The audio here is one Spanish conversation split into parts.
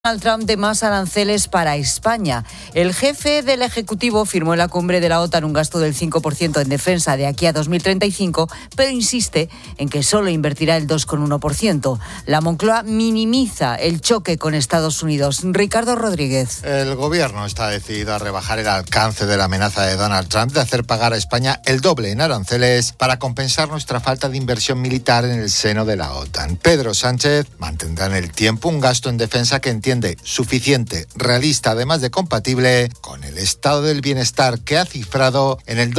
Donald Trump de más aranceles para España. El jefe del Ejecutivo firmó en la cumbre de la OTAN un gasto del 5% en defensa de aquí a 2035, pero insiste en que solo invertirá el 2,1%. La Moncloa minimiza el choque con Estados Unidos. Ricardo Rodríguez. El gobierno está decidido a rebajar el alcance de la amenaza de Donald Trump de hacer pagar a España el doble en aranceles para compensar nuestra falta de inversión militar en el seno de la OTAN. Pedro Sánchez mantendrá en el tiempo un gasto en defensa que entiende suficiente, realista, además de compatible con el estado del bienestar que ha cifrado en el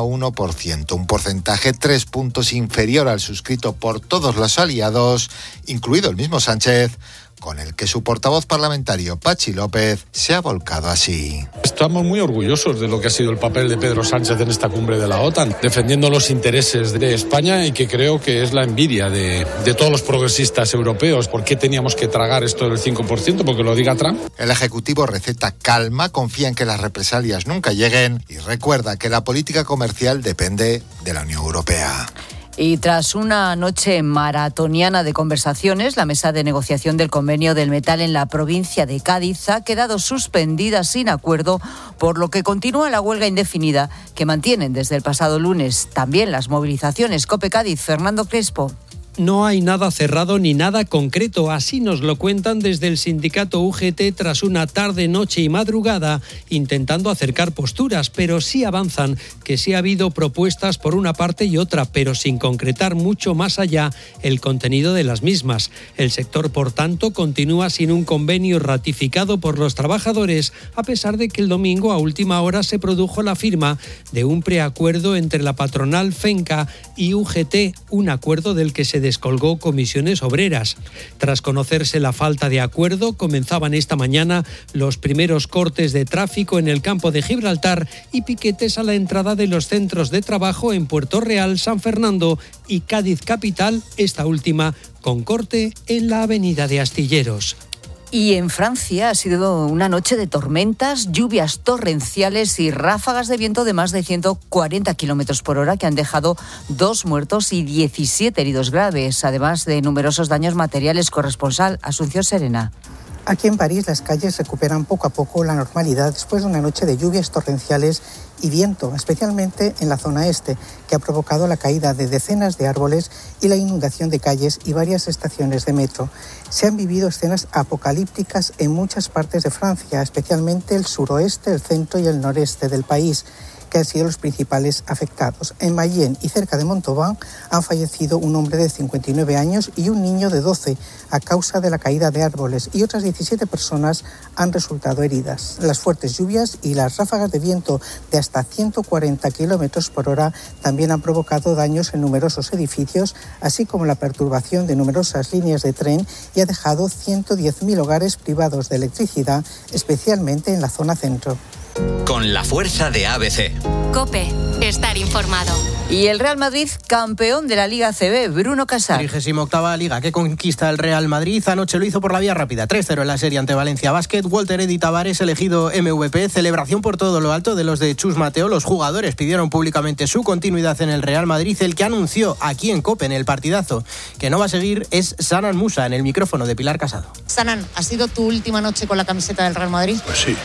2,1%, un porcentaje 3 puntos inferior al suscrito por todos los aliados, incluido el mismo Sánchez, con el que su portavoz parlamentario, Pachi López, se ha volcado así. Estamos muy orgullosos de lo que ha sido el papel de Pedro Sánchez en esta cumbre de la OTAN, defendiendo los intereses de España y que creo que es la envidia de todos los progresistas europeos. ¿Por qué teníamos que tragar esto del 5%? Porque lo diga Trump. El Ejecutivo receta calma, confía en que las represalias nunca lleguen y recuerda que la política comercial depende de la Unión Europea. Y tras una noche maratoniana de conversaciones, la mesa de negociación del convenio del metal en la provincia de Cádiz ha quedado suspendida sin acuerdo, por lo que continúa la huelga indefinida que mantienen desde el pasado lunes. También las movilizaciones. COPE Cádiz, Fernando Crespo. No hay nada cerrado ni nada concreto, así nos lo cuentan desde el sindicato UGT tras una tarde, noche y madrugada intentando acercar posturas, pero sí avanzan que sí ha habido propuestas por una parte y otra, pero sin concretar mucho más allá el contenido de las mismas. El sector, por tanto, continúa sin un convenio ratificado por los trabajadores, a pesar de que el domingo a última hora se produjo la firma de un preacuerdo entre la patronal FENCA y UGT, un acuerdo del que se descolgó Comisiones Obreras. Tras conocerse la falta de acuerdo, comenzaban esta mañana los primeros cortes de tráfico en el campo de Gibraltar y piquetes a la entrada de los centros de trabajo en Puerto Real, San Fernando y Cádiz capital, esta última con corte en la avenida de Astilleros. Y en Francia ha sido una noche de tormentas, lluvias torrenciales y ráfagas de viento de más de 140 kilómetros por hora que han dejado 2 muertos y 17 heridos graves, además de numerosos daños materiales. Corresponsal Asunción Serena. Aquí en París las calles recuperan poco a poco la normalidad después de una noche de lluvias torrenciales y viento, especialmente en la zona este, que ha provocado la caída de decenas de árboles y la inundación de calles y varias estaciones de metro. Se han vivido escenas apocalípticas en muchas partes de Francia, especialmente el suroeste, el centro y el noreste del país, que han sido los principales afectados. En Mayenne y cerca de Montauban han fallecido un hombre de 59 años y un niño de 12 a causa de la caída de árboles, y otras 17 personas han resultado heridas. Las fuertes lluvias y las ráfagas de viento de hasta 140 kilómetros por hora también han provocado daños en numerosos edificios, así como la perturbación de numerosas líneas de tren, y ha dejado 110.000 hogares privados de electricidad, especialmente en la zona centro. Con la fuerza de ABC. COPE. Estar informado. Y el Real Madrid, campeón de la Liga ACB, Bruno Casar. 38ª Liga que conquista el Real Madrid. Anoche lo hizo por la vía rápida. 3-0 en la serie ante Valencia Basket. Walter Eddy Tavares elegido MVP. Celebración por todo lo alto de los de Chus Mateo. Los jugadores pidieron públicamente su continuidad en el Real Madrid. El que anunció aquí en COPE, en el partidazo, que no va a seguir es Sanan Musa, en el micrófono de Pilar Casado. Sanan, ¿ha sido tu última noche con la camiseta del Real Madrid? Pues sí.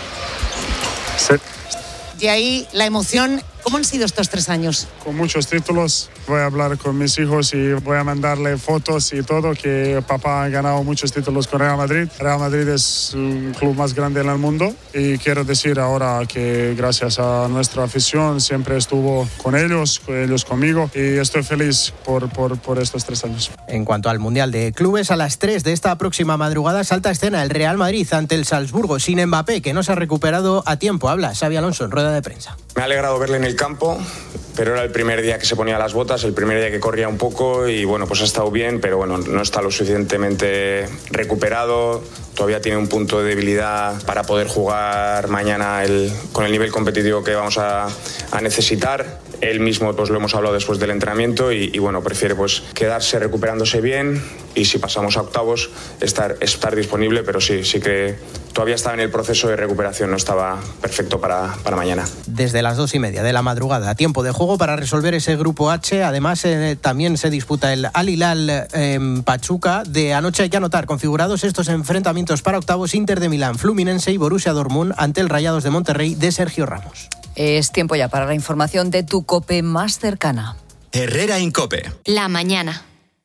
De ahí la emoción. ¿Cómo han sido estos 3 años? Con muchos títulos. Voy a hablar con mis hijos y voy a mandarle fotos y todo, que papá ha ganado muchos títulos con Real Madrid. Real Madrid es un club más grande en el mundo, y quiero decir ahora que gracias a nuestra afición siempre estuvo con ellos conmigo, y estoy feliz por estos 3 años. En cuanto al Mundial de Clubes, a las 3 de esta próxima madrugada salta a escena el Real Madrid ante el Salzburgo, sin Mbappé, que no se ha recuperado a tiempo. Habla Xabi Alonso en rueda de prensa. Me ha alegrado verle en el campo, pero era el primer día que se ponía las botas, el primer día que corría un poco, y bueno, pues ha estado bien, pero bueno, no está lo suficientemente recuperado. Todavía tiene un punto de debilidad para poder jugar mañana con el nivel competitivo que vamos a necesitar. Él mismo pues lo hemos hablado después del entrenamiento y bueno, prefiere pues quedarse recuperándose bien, y si pasamos a octavos estar disponible, pero sí que todavía estaba en el proceso de recuperación, no estaba perfecto para mañana. Desde las 2:30 de la madrugada, tiempo de juego para resolver ese grupo H. Además, también se disputa el Al Hilal Pachuca. De anoche hay que anotar configurados estos enfrentamientos para octavos: Inter de Milán, Fluminense y Borussia Dortmund ante el Rayados de Monterrey de Sergio Ramos. Es tiempo ya para la información de tu COPE más cercana. Herrera Incope. La mañana.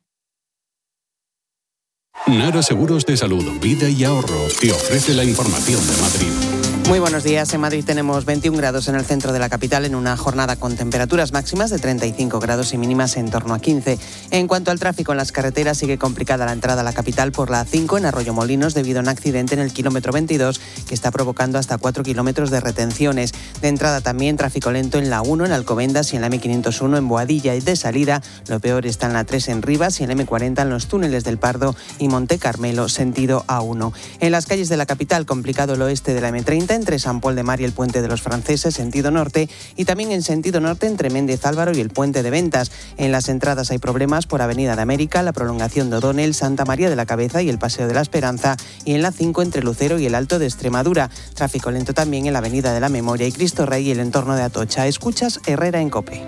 Nara Seguros de Salud, Vida y Ahorro te ofrece la información de Madrid. Muy buenos días. En Madrid tenemos 21 grados en el centro de la capital en una jornada con temperaturas máximas de 35 grados y mínimas en torno a 15. En cuanto al tráfico en las carreteras, sigue complicada la entrada a la capital por la A5 en Arroyomolinos debido a un accidente en el kilómetro 22 que está provocando hasta 4 kilómetros de retenciones. De entrada también tráfico lento en la 1 en Alcobendas y en la M501 en Boadilla, y de salida lo peor está en la 3 en Rivas y en la M40 en los túneles del Pardo y Monte Carmelo sentido A1. En las calles de la capital, complicado el oeste de la M30 entre San Pol de Mar y el Puente de los Franceses, sentido norte, y también en sentido norte entre Méndez Álvaro y el Puente de Ventas. En las entradas hay problemas por Avenida de América, la prolongación de O'Donnell, Santa María de la Cabeza y el Paseo de la Esperanza, y en la 5 entre Lucero y el Alto de Extremadura. Tráfico lento también en la Avenida de la Memoria y Cristo Rey y el entorno de Atocha. Escuchas Herrera en COPE.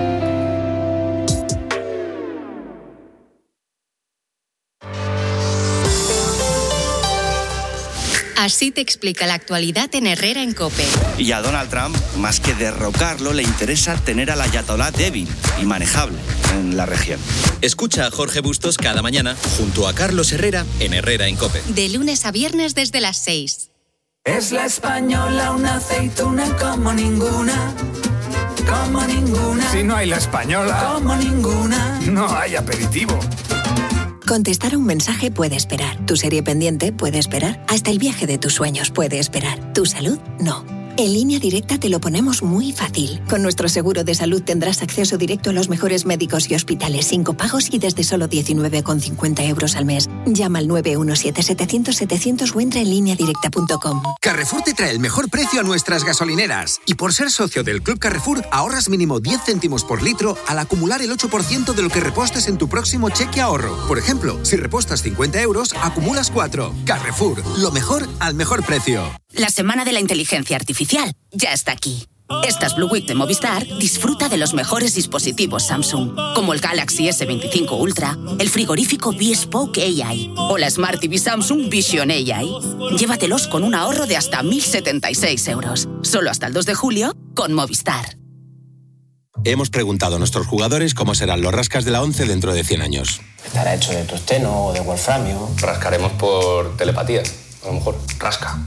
Así te explica la actualidad en Herrera en COPE. Y a Donald Trump, más que derrocarlo, le interesa tener al ayatolá débil y manejable en la región. Escucha a Jorge Bustos cada mañana junto a Carlos Herrera en Herrera en COPE. De lunes a viernes desde las 6. Es la española, una aceituna como ninguna. Como ninguna. Si no hay la española, como ninguna, no hay aperitivo. Contestar a un mensaje puede esperar. Tu serie pendiente puede esperar. Hasta el viaje de tus sueños puede esperar. Tu salud, no. En Línea Directa te lo ponemos muy fácil. Con nuestro seguro de salud tendrás acceso directo a los mejores médicos y hospitales sin copagos y desde solo 19,50 euros al mes. Llama al 917-700-700 o entra en lineadirecta.com. Carrefour te trae el mejor precio a nuestras gasolineras. Y por ser socio del Club Carrefour, ahorras mínimo 10 céntimos por litro al acumular el 8% de lo que repostes en tu próximo cheque ahorro. Por ejemplo, si repostas 50 euros, acumulas 4. Carrefour, lo mejor al mejor precio. La semana de la inteligencia artificial ya está aquí. Estas Blue Week de Movistar disfruta de los mejores dispositivos Samsung, como el Galaxy S25 Ultra, el frigorífico Bespoke AI o la Smart TV Samsung Vision AI. Llévatelos con un ahorro de hasta 1.076 euros. Solo hasta el 2 de julio con Movistar. Hemos preguntado a nuestros jugadores cómo serán los rascas de la 11 dentro de 100 años. ¿Estará hecho de tungsteno o de wolframio? Rascaremos por telepatía. A lo mejor, rasca.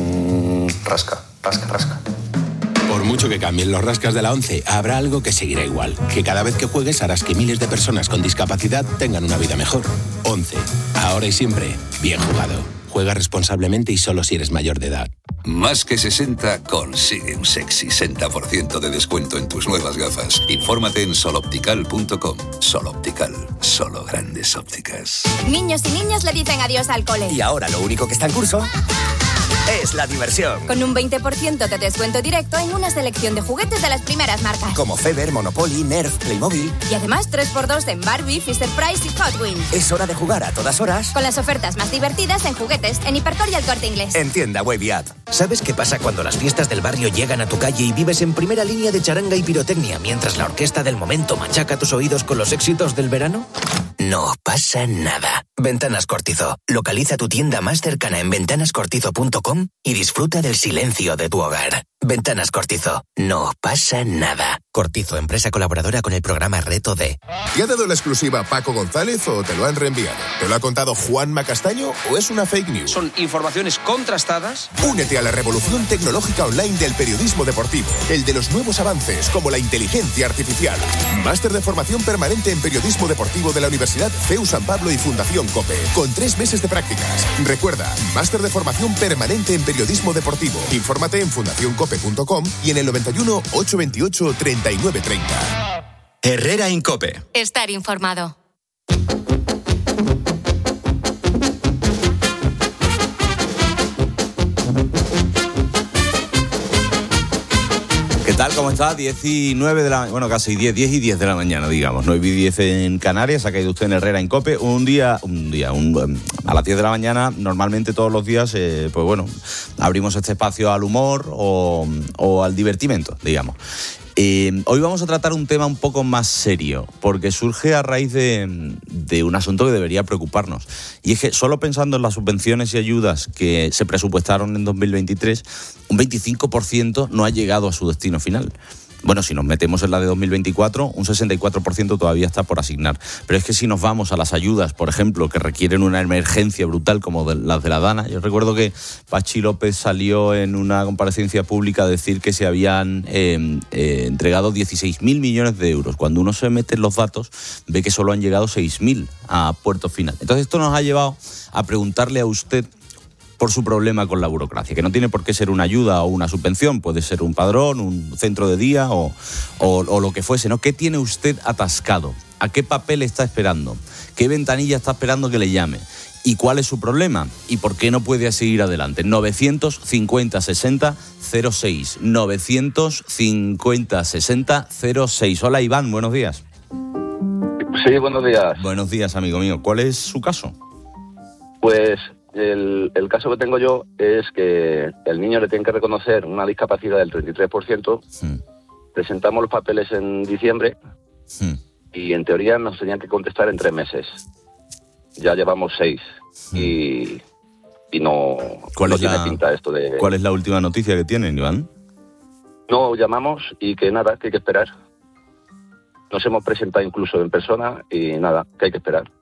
Rasca. Por mucho que cambien los rascas de la 11, habrá algo que seguirá igual. Que cada vez que juegues harás que miles de personas con discapacidad tengan una vida mejor. 11. Ahora y siempre, bien jugado. Juega responsablemente y solo si eres mayor de edad. Más que 60 consigue un sexy 60% de descuento en tus nuevas gafas. Infórmate en soloptical.com. Soloptical, solo grandes ópticas. Niños y niñas le dicen adiós al cole. Y ahora lo único que está en curso es la diversión. Con un 20% de descuento directo en una selección de juguetes de las primeras marcas. Como Feber, Monopoly, Nerf, Playmobil. Y además 3x2 en Barbie, Fisher-Price y Hot Wheels. Es hora de jugar a todas horas. Con las ofertas más divertidas en juguetes en Hipercor y El Corte Inglés. En tienda web y app. ¿Sabes qué pasa cuando las fiestas del barrio llegan a tu calle y vives en primera línea de charanga y pirotecnia mientras la orquesta del momento machaca tus oídos con los éxitos del verano? No pasa nada. Ventanas Cortizo. Localiza tu tienda más cercana en ventanascortizo.com y disfruta del silencio de tu hogar. Ventanas Cortizo. No pasa nada. Cortizo, empresa colaboradora con el programa Reto D. ¿Te ha dado la exclusiva Paco González o te lo han reenviado? ¿Te lo ha contado Juanma Castaño o es una fake news? Son informaciones contrastadas. Únete a la revolución tecnológica online del periodismo deportivo. El de los nuevos avances, como la inteligencia artificial. Máster de formación permanente en periodismo deportivo de la Universidad CEU San Pablo y Fundación COPE. Con 3 meses de prácticas. Recuerda, máster de formación permanente en periodismo deportivo. Infórmate en fundacioncope.com y en el 91 828 3930. Herrera en COPE. Estar informado. ¿Qué tal? ¿Cómo está? 19 de la... Bueno, casi 10 y 10 de la mañana, digamos. 9 y 10 en Canarias. Ha caído usted en Herrera en COPE. A las 10 de la mañana, normalmente todos los días, pues bueno, abrimos este espacio al humor o al divertimento, digamos. Hoy vamos a tratar un tema un poco más serio, porque surge a raíz de un asunto que debería preocuparnos. Y es que solo pensando en las subvenciones y ayudas que se presupuestaron en 2023, un 25% no ha llegado a su destino final. Bueno, si nos metemos en la de 2024, un 64% todavía está por asignar. Pero es que si nos vamos a las ayudas, por ejemplo, que requieren una emergencia brutal como las de la Dana, yo recuerdo que Pachi López salió en una comparecencia pública a decir que se habían entregado 16.000 millones de euros. Cuando uno se mete en los datos, ve que solo han llegado 6.000 a puerto final. Entonces esto nos ha llevado a preguntarle a usted por su problema con la burocracia, que no tiene por qué ser una ayuda o una subvención, puede ser un padrón, un centro de día o lo que fuese, ¿no? ¿Qué tiene usted atascado? ¿A qué papel está esperando? ¿Qué ventanilla está esperando que le llame? ¿Y cuál es su problema? ¿Y por qué no puede seguir adelante? 950 60 06. 950 60 06. Hola, Iván, buenos días. Sí, buenos días. Buenos días, amigo mío. ¿Cuál es su caso? Pues el caso que tengo yo es que el niño le tienen que reconocer una discapacidad del 33%. Presentamos los papeles en diciembre y en teoría nos tenían que contestar en 3 meses. Ya llevamos 6 y no tiene pinta esto de... ¿Cuál es la última noticia que tienen, Iván? No, llamamos y que nada, que hay que esperar. Nos hemos presentado incluso en persona y nada, que hay que esperar.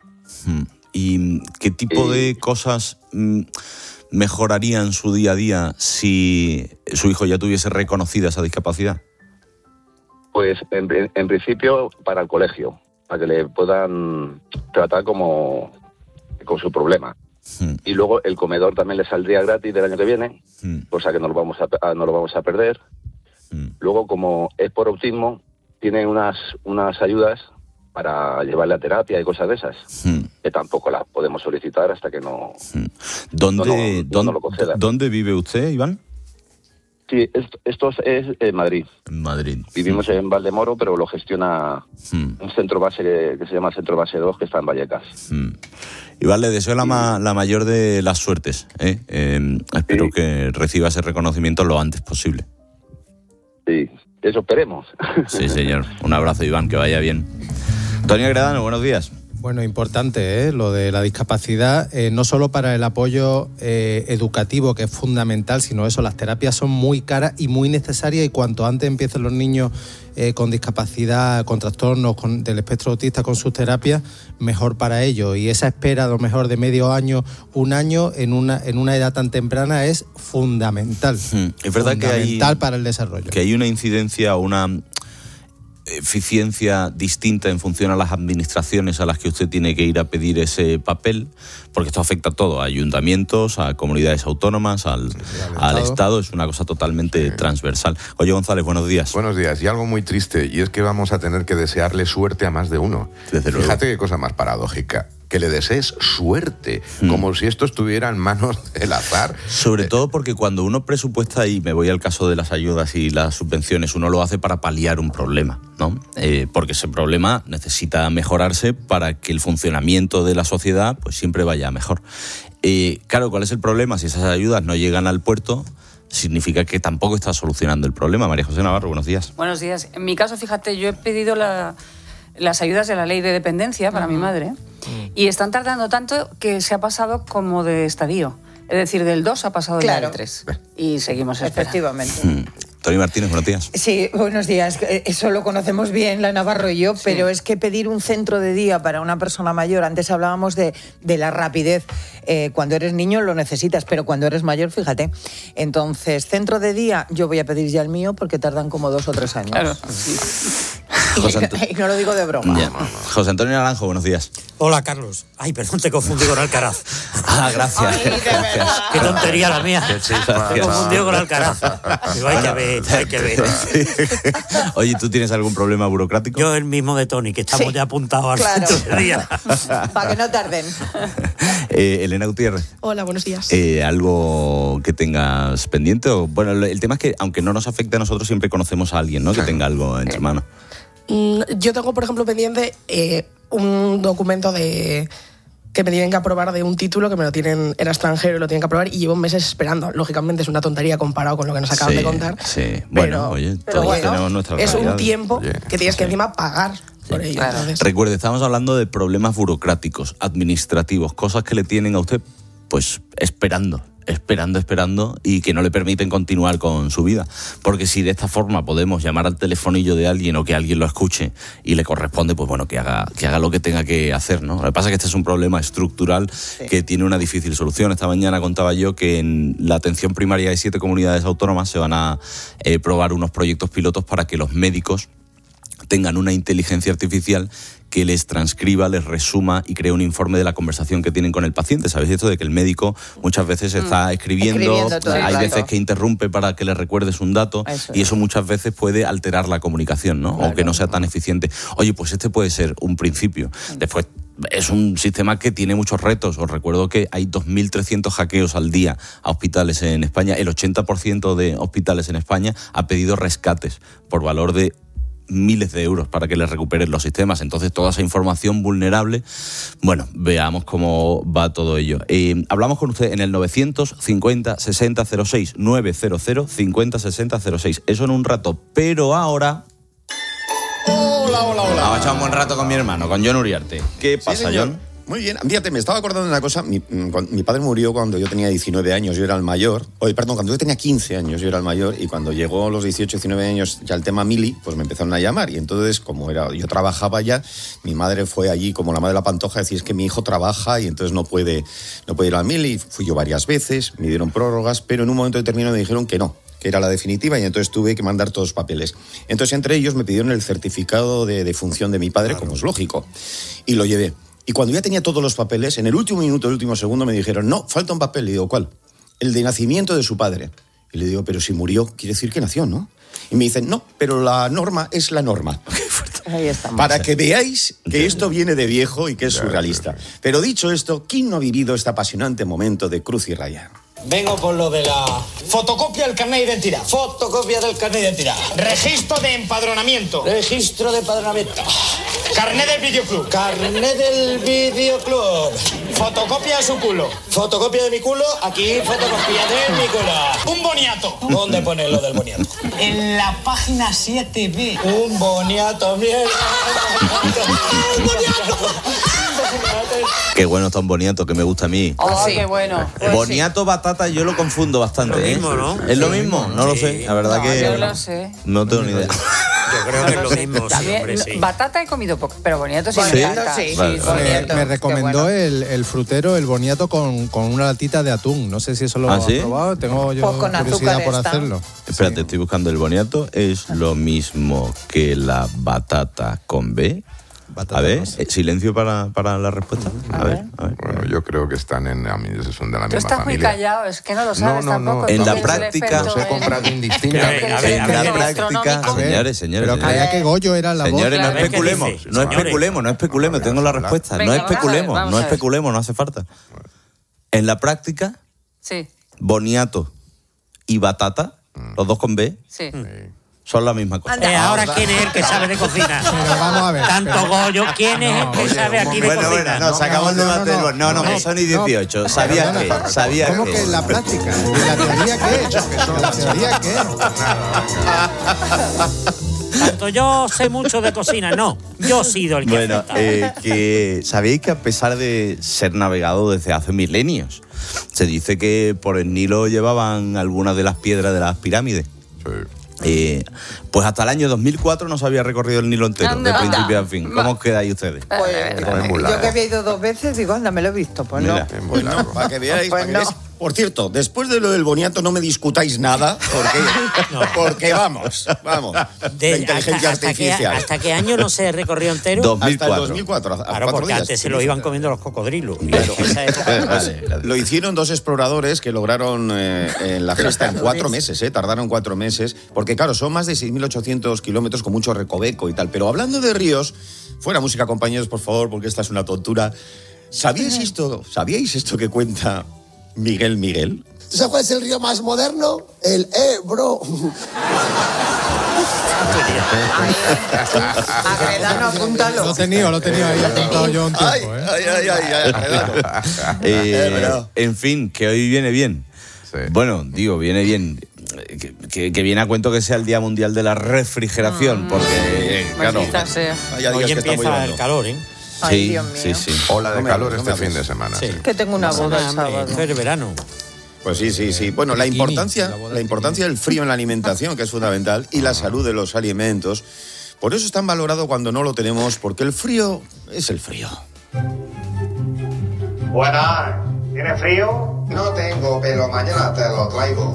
¿Y qué tipo de cosas mejorarían su día a día si su hijo ya tuviese reconocida esa discapacidad? Pues en principio para el colegio, para que le puedan tratar como con su problema. Y luego el comedor también le saldría gratis del año que viene, cosa que no lo vamos a perder. Luego, como es por autismo, tiene unas ayudas para llevarle a terapia y cosas de esas, que tampoco las podemos solicitar hasta que no lo conceda. ¿Dónde vive usted, Iván? Sí, esto es en Madrid. En Madrid. Vivimos en Valdemoro, pero lo gestiona un centro base que se llama Centro Base 2, que está en Vallecas. Iván, le deseo la mayor de las suertes. Espero que reciba ese reconocimiento lo antes posible. Sí, eso esperemos. Sí, señor. Un abrazo, Iván, que vaya bien. Antonio Agredano, buenos días. Bueno, importante lo de la discapacidad, no solo para el apoyo educativo, que es fundamental, sino eso, las terapias son muy caras y muy necesarias, y cuanto antes empiecen los niños con discapacidad, con trastornos del espectro autista con sus terapias, mejor para ellos. Y esa espera, a lo mejor de medio año, un año, en una edad tan temprana es fundamental. Es verdad fundamental para el desarrollo. Que hay una incidencia, una eficiencia distinta en función a las administraciones a las que usted tiene que ir a pedir ese papel, porque esto afecta a todo, a ayuntamientos, a comunidades autónomas, al Estado, es una cosa totalmente transversal. Oye, González, buenos días. Buenos días, y algo muy triste, y es que vamos a tener que desearle suerte a más de uno. Fíjate qué cosa más paradójica, que le desees suerte, como si esto estuviera en manos del azar. Sobre todo porque cuando uno presupuesta, y me voy al caso de las ayudas y las subvenciones, uno lo hace para paliar un problema, ¿no? Porque ese problema necesita mejorarse para que el funcionamiento de la sociedad pues siempre vaya mejor. Claro, ¿cuál es el problema? Si esas ayudas no llegan al puerto, significa que tampoco está solucionando el problema. María José Navarro, buenos días. Buenos días. En mi caso, fíjate, yo he pedido las ayudas de la ley de dependencia para mi madre, y están tardando tanto que se ha pasado como de estadio. Es decir, del 2 ha pasado al 3. Y seguimos esperando. Efectivamente. Tony Martínez, buenos días. Sí, buenos días. Eso lo conocemos bien, la Navarro y yo, pero es que pedir un centro de día para una persona mayor, antes hablábamos de la rapidez, cuando eres niño lo necesitas, pero cuando eres mayor, fíjate. Entonces, centro de día, yo voy a pedir ya el mío porque tardan como 2 o 3 años. Claro, sí. Y no lo digo de broma. Ya. José Antonio Naranjo, buenos días. Hola, Carlos. Ay, perdón, te confundí con Alcaraz. Gracias. Qué tontería la mía. Te confundí con Alcaraz. Digo, hay que ver. Oye, ¿tú tienes algún problema burocrático? Yo el mismo de Tony, que estamos ya apuntados al centro de día. Para que no tarden. Elena Gutiérrez. Hola, buenos días. ¿Algo que tengas pendiente? Bueno, el tema es que, aunque no nos afecte a nosotros, siempre conocemos a alguien, ¿no? Que tenga algo entre manos. Yo tengo, por ejemplo, pendiente un documento que me tienen que aprobar de un título que me lo tienen en extranjero y lo tienen que aprobar y llevo meses esperando. Lógicamente es una tontería comparado con lo que nos acaban de contar. Sí, bueno, todos tenemos nuestra es realidad. un tiempo que tienes que encima pagar por ello. Claro. Recuerde, estamos hablando de problemas burocráticos, administrativos, cosas que le tienen a usted pues esperando y que no le permiten continuar con su vida. Porque si de esta forma podemos llamar al telefonillo de alguien o que alguien lo escuche y le corresponde, pues bueno, que haga lo que tenga que hacer, ¿no? Lo que pasa es que este es un problema estructural que tiene una difícil solución. Esta mañana contaba yo que en la atención primaria de 7 comunidades autónomas se van a probar unos proyectos pilotos para que los médicos tengan una inteligencia artificial que les transcriba, les resuma y cree un informe de la conversación que tienen con el paciente. ¿Sabéis esto de que el médico muchas veces está escribiendo hay veces que interrumpe para que le recuerdes un dato y eso muchas veces puede alterar la comunicación, ¿no? O que no sea tan eficiente. Oye, pues este puede ser un principio. Después, es un sistema que tiene muchos retos. Os recuerdo que hay 2.300 hackeos al día a hospitales en España. El 80% de hospitales en España ha pedido rescates por valor de miles de euros para que les recuperen los sistemas. Entonces, toda esa información vulnerable, bueno, veamos cómo va todo ello. Hablamos con usted en el 950-6006, 900-50-6006. Eso en un rato, pero ahora... Hola. Vamos a echar un buen rato con mi hermano, con Jon Uriarte. ¿Qué pasa, Jon? Muy bien, fíjate, me estaba acordando de una cosa. Mi padre murió cuando yo tenía 19 años, yo era el mayor. Cuando yo tenía 15 años, yo era el mayor. Y cuando llegó a los 18, 19 años ya el tema mili, pues me empezaron a llamar. Y entonces, yo trabajaba ya, mi madre fue allí como la madre de la pantoja, a decir, es que mi hijo trabaja y entonces no puede ir al mili. Fui yo varias veces, me dieron prórrogas, pero en un momento determinado me dijeron que no, que era la definitiva, y entonces tuve que mandar todos los papeles. Entonces, entre ellos, me pidieron el certificado de función de mi padre, como es lógico, y lo llevé. Y cuando ya tenía todos los papeles, en el último minuto, el último segundo, me dijeron, no, falta un papel. Y digo, ¿cuál? El de nacimiento de su padre. Y le digo, pero si murió, quiere decir que nació, ¿no? Y me dicen, no, pero la norma es la norma. Ahí estamos. Para que veáis que esto viene de viejo y que es surrealista. Pero dicho esto, ¿quién no ha vivido este apasionante momento de cruz y raya? Vengo por lo de la fotocopia del carnet de identidad. Fotocopia del carnet de identidad. Registro de empadronamiento. Registro de empadronamiento. Carnet del videoclub. Carnet del videoclub. Fotocopia de su culo. Fotocopia de mi culo. Aquí, fotocopia de mi culo. Un boniato. ¿Dónde pone lo del boniato? En la página 7B. Un boniato, mierda. ¡Un boniato! Qué bueno está un boniato, que me gusta a mí. Oh, sí. Qué bueno. Boniato, batata, yo lo confundo bastante. Lo mismo, ¿no? ¿Es lo mismo? No lo sé. La verdad que... Yo lo sé. No tengo ni idea. Yo creo que es lo mismo, sí, hombre, sí. Batata he comido poco, pero boniato sí me encanta. Sí. Vale. Me recomendó el frutero, el boniato con una latita de atún. No sé si eso lo has probado. Tengo yo curiosidad por hacerlo. Espérate, estoy buscando el boniato. ¿Es lo mismo que la batata con B? A ver, silencio para la respuesta. A ver. Bueno, yo creo que están son de la misma familia. Tú estás muy callado, es que no lo sabes tampoco. En la práctica los he comprado indistintamente. En la práctica, señores. Pero creía que Goyo era la voz. Señores, no especulemos, tengo la respuesta. No especulemos, no hace falta. En la práctica, boniato y batata, los dos con B, son la misma cosa. Ahora, ¿quién es el que sabe de cocina? Pero vamos a ver. Tanto Goyo, ¿quién es el que sabe aquí de cocina? Bueno, se acabó el debate. No, son y 18. Sabía que. ¿Cómo que en la práctica? ¿Y en la teoría qué? ¿En la teoría qué? Tanto yo sé mucho de cocina, no. Yo he sido el que que sabéis que a pesar de ser navegado desde hace milenios, se dice que por el Nilo llevaban algunas de las piedras de las pirámides. Sí. Pues hasta el año 2004 no se había recorrido el Nilo entero, de principio a fin. ¿Cómo os quedáis ustedes? Pues, yo que había ido 2 veces, digo, anda, me lo he visto. Pues mira, no. Para que veáis, Por cierto, después de lo del boniato no me discutáis nada, porque vamos. De inteligencia artificial. ¿Hasta qué año no se recorrió entero? 2004. Hasta el 2004. Claro, porque antes se lo iban comiendo los cocodrilos. Claro. Lo hicieron 2 exploradores que lograron la gesta en 4 meses, tardaron 4 meses, porque claro, son más de 6.800 kilómetros con mucho recoveco y tal. Pero hablando de ríos, fuera música, compañeros, por favor, porque esta es una tontura. ¿Sabíais esto que cuenta Miguel? ¿Tú sabes cuál es el río más moderno? El Ebro. Arredano, apúntalo. Lo he tenido ahí apuntado yo un tiempo. En fin, que hoy viene bien. Sí. Bueno, digo, viene bien. Que viene a cuento que sea el Día Mundial de la Refrigeración, porque, claro, hoy empieza el calor, ¿eh? Sí, sí. Ola de calor este fin de semana. Sí. Que tengo una boda el sábado. Es el verano. Pues sí. Bueno, la importancia del frío en la alimentación, que es fundamental, y la salud de los alimentos. Por eso es tan valorado cuando no lo tenemos, porque el frío es el frío. Buenas, ¿tienes frío? No tengo, pero mañana te lo traigo.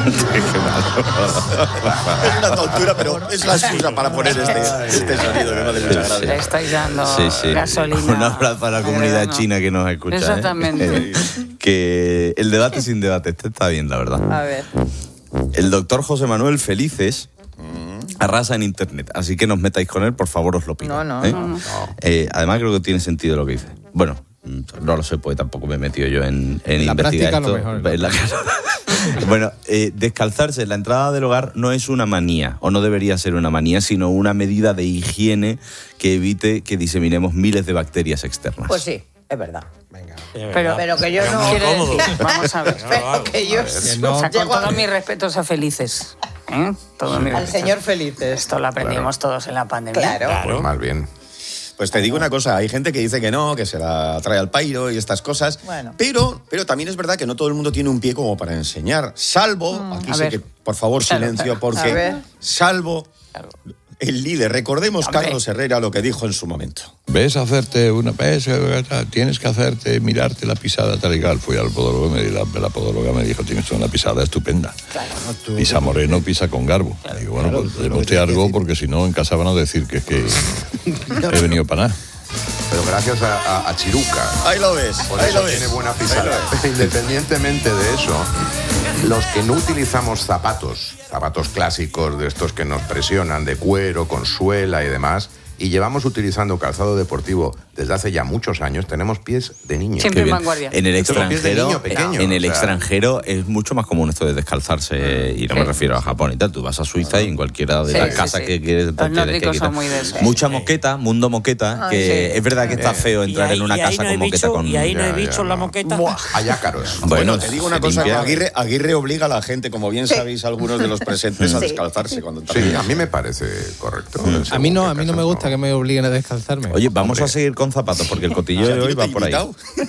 Es una tontura, pero es la excusa para poner este sonido que me hace mucha gracia. Le estáis dando gasolina. Un abrazo a la comunidad china que nos escucha. Exactamente. Que el debate sin debate, este está bien, la verdad. A ver. El doctor José Manuel Felices arrasa en internet, así que nos metáis con él, por favor, os lo pido. No. Además creo que tiene sentido lo que dice. Bueno, no lo sé, pues tampoco me he metido yo en investigar esto. Bueno, descalzarse en la entrada del hogar no es una manía, o no debería ser una manía, sino una medida de higiene que evite que diseminemos miles de bacterias externas. Pues sí, es verdad. Venga. Pero que yo no quiere decir, vamos a ver, pero que yo con todos mis respetos a Felices. Al señor Felices. Esto lo aprendimos todos en la pandemia. Claro. Pues más bien. Pues te digo una cosa, hay gente que dice que no, que se la trae al pairo y estas cosas, bueno. pero también es verdad que no todo el mundo tiene un pie como para enseñar, salvo, aquí sé que, por favor, silencio, porque salvo el líder, recordemos Carlos Herrera lo que dijo en su momento. Tienes que mirarte la pisada tal y cual. Fui al podólogo y la podóloga me dijo, tienes una pisada estupenda. Claro, pisa moreno, pisa con garbo. Claro, digo, bueno, pues démoste algo porque si no en casa van a decir que he venido para nada. Pero gracias a Chiruca. Ahí lo ves. Por eso tiene buena pisada. Independientemente de eso, los que no utilizamos zapatos clásicos de estos que nos presionan, de cuero, con suela y demás, y llevamos utilizando calzado deportivo desde hace ya muchos años, tenemos pies de niño. Siempre en vanguardia. En el extranjero es mucho más común esto de descalzarse, y no me refiero a Japón y tal. Tú vas a Suiza y en cualquiera de las casas que quieres... Los nórdicos son muy de eso. Mucha moqueta, mundo moqueta, que es verdad que está feo entrar en una casa con moqueta. Y ahí no hay bichos en la moqueta. Hay ácaros. Bueno, te digo una cosa, Aguirre obliga a la gente, como bien sabéis algunos de los presentes, a descalzarse cuando entra. Sí, a mí me parece correcto. A mí no me gusta que me obliguen a descalzarme. Oye, vamos a seguir con zapatos, porque el cotilleo de hoy va por ahí.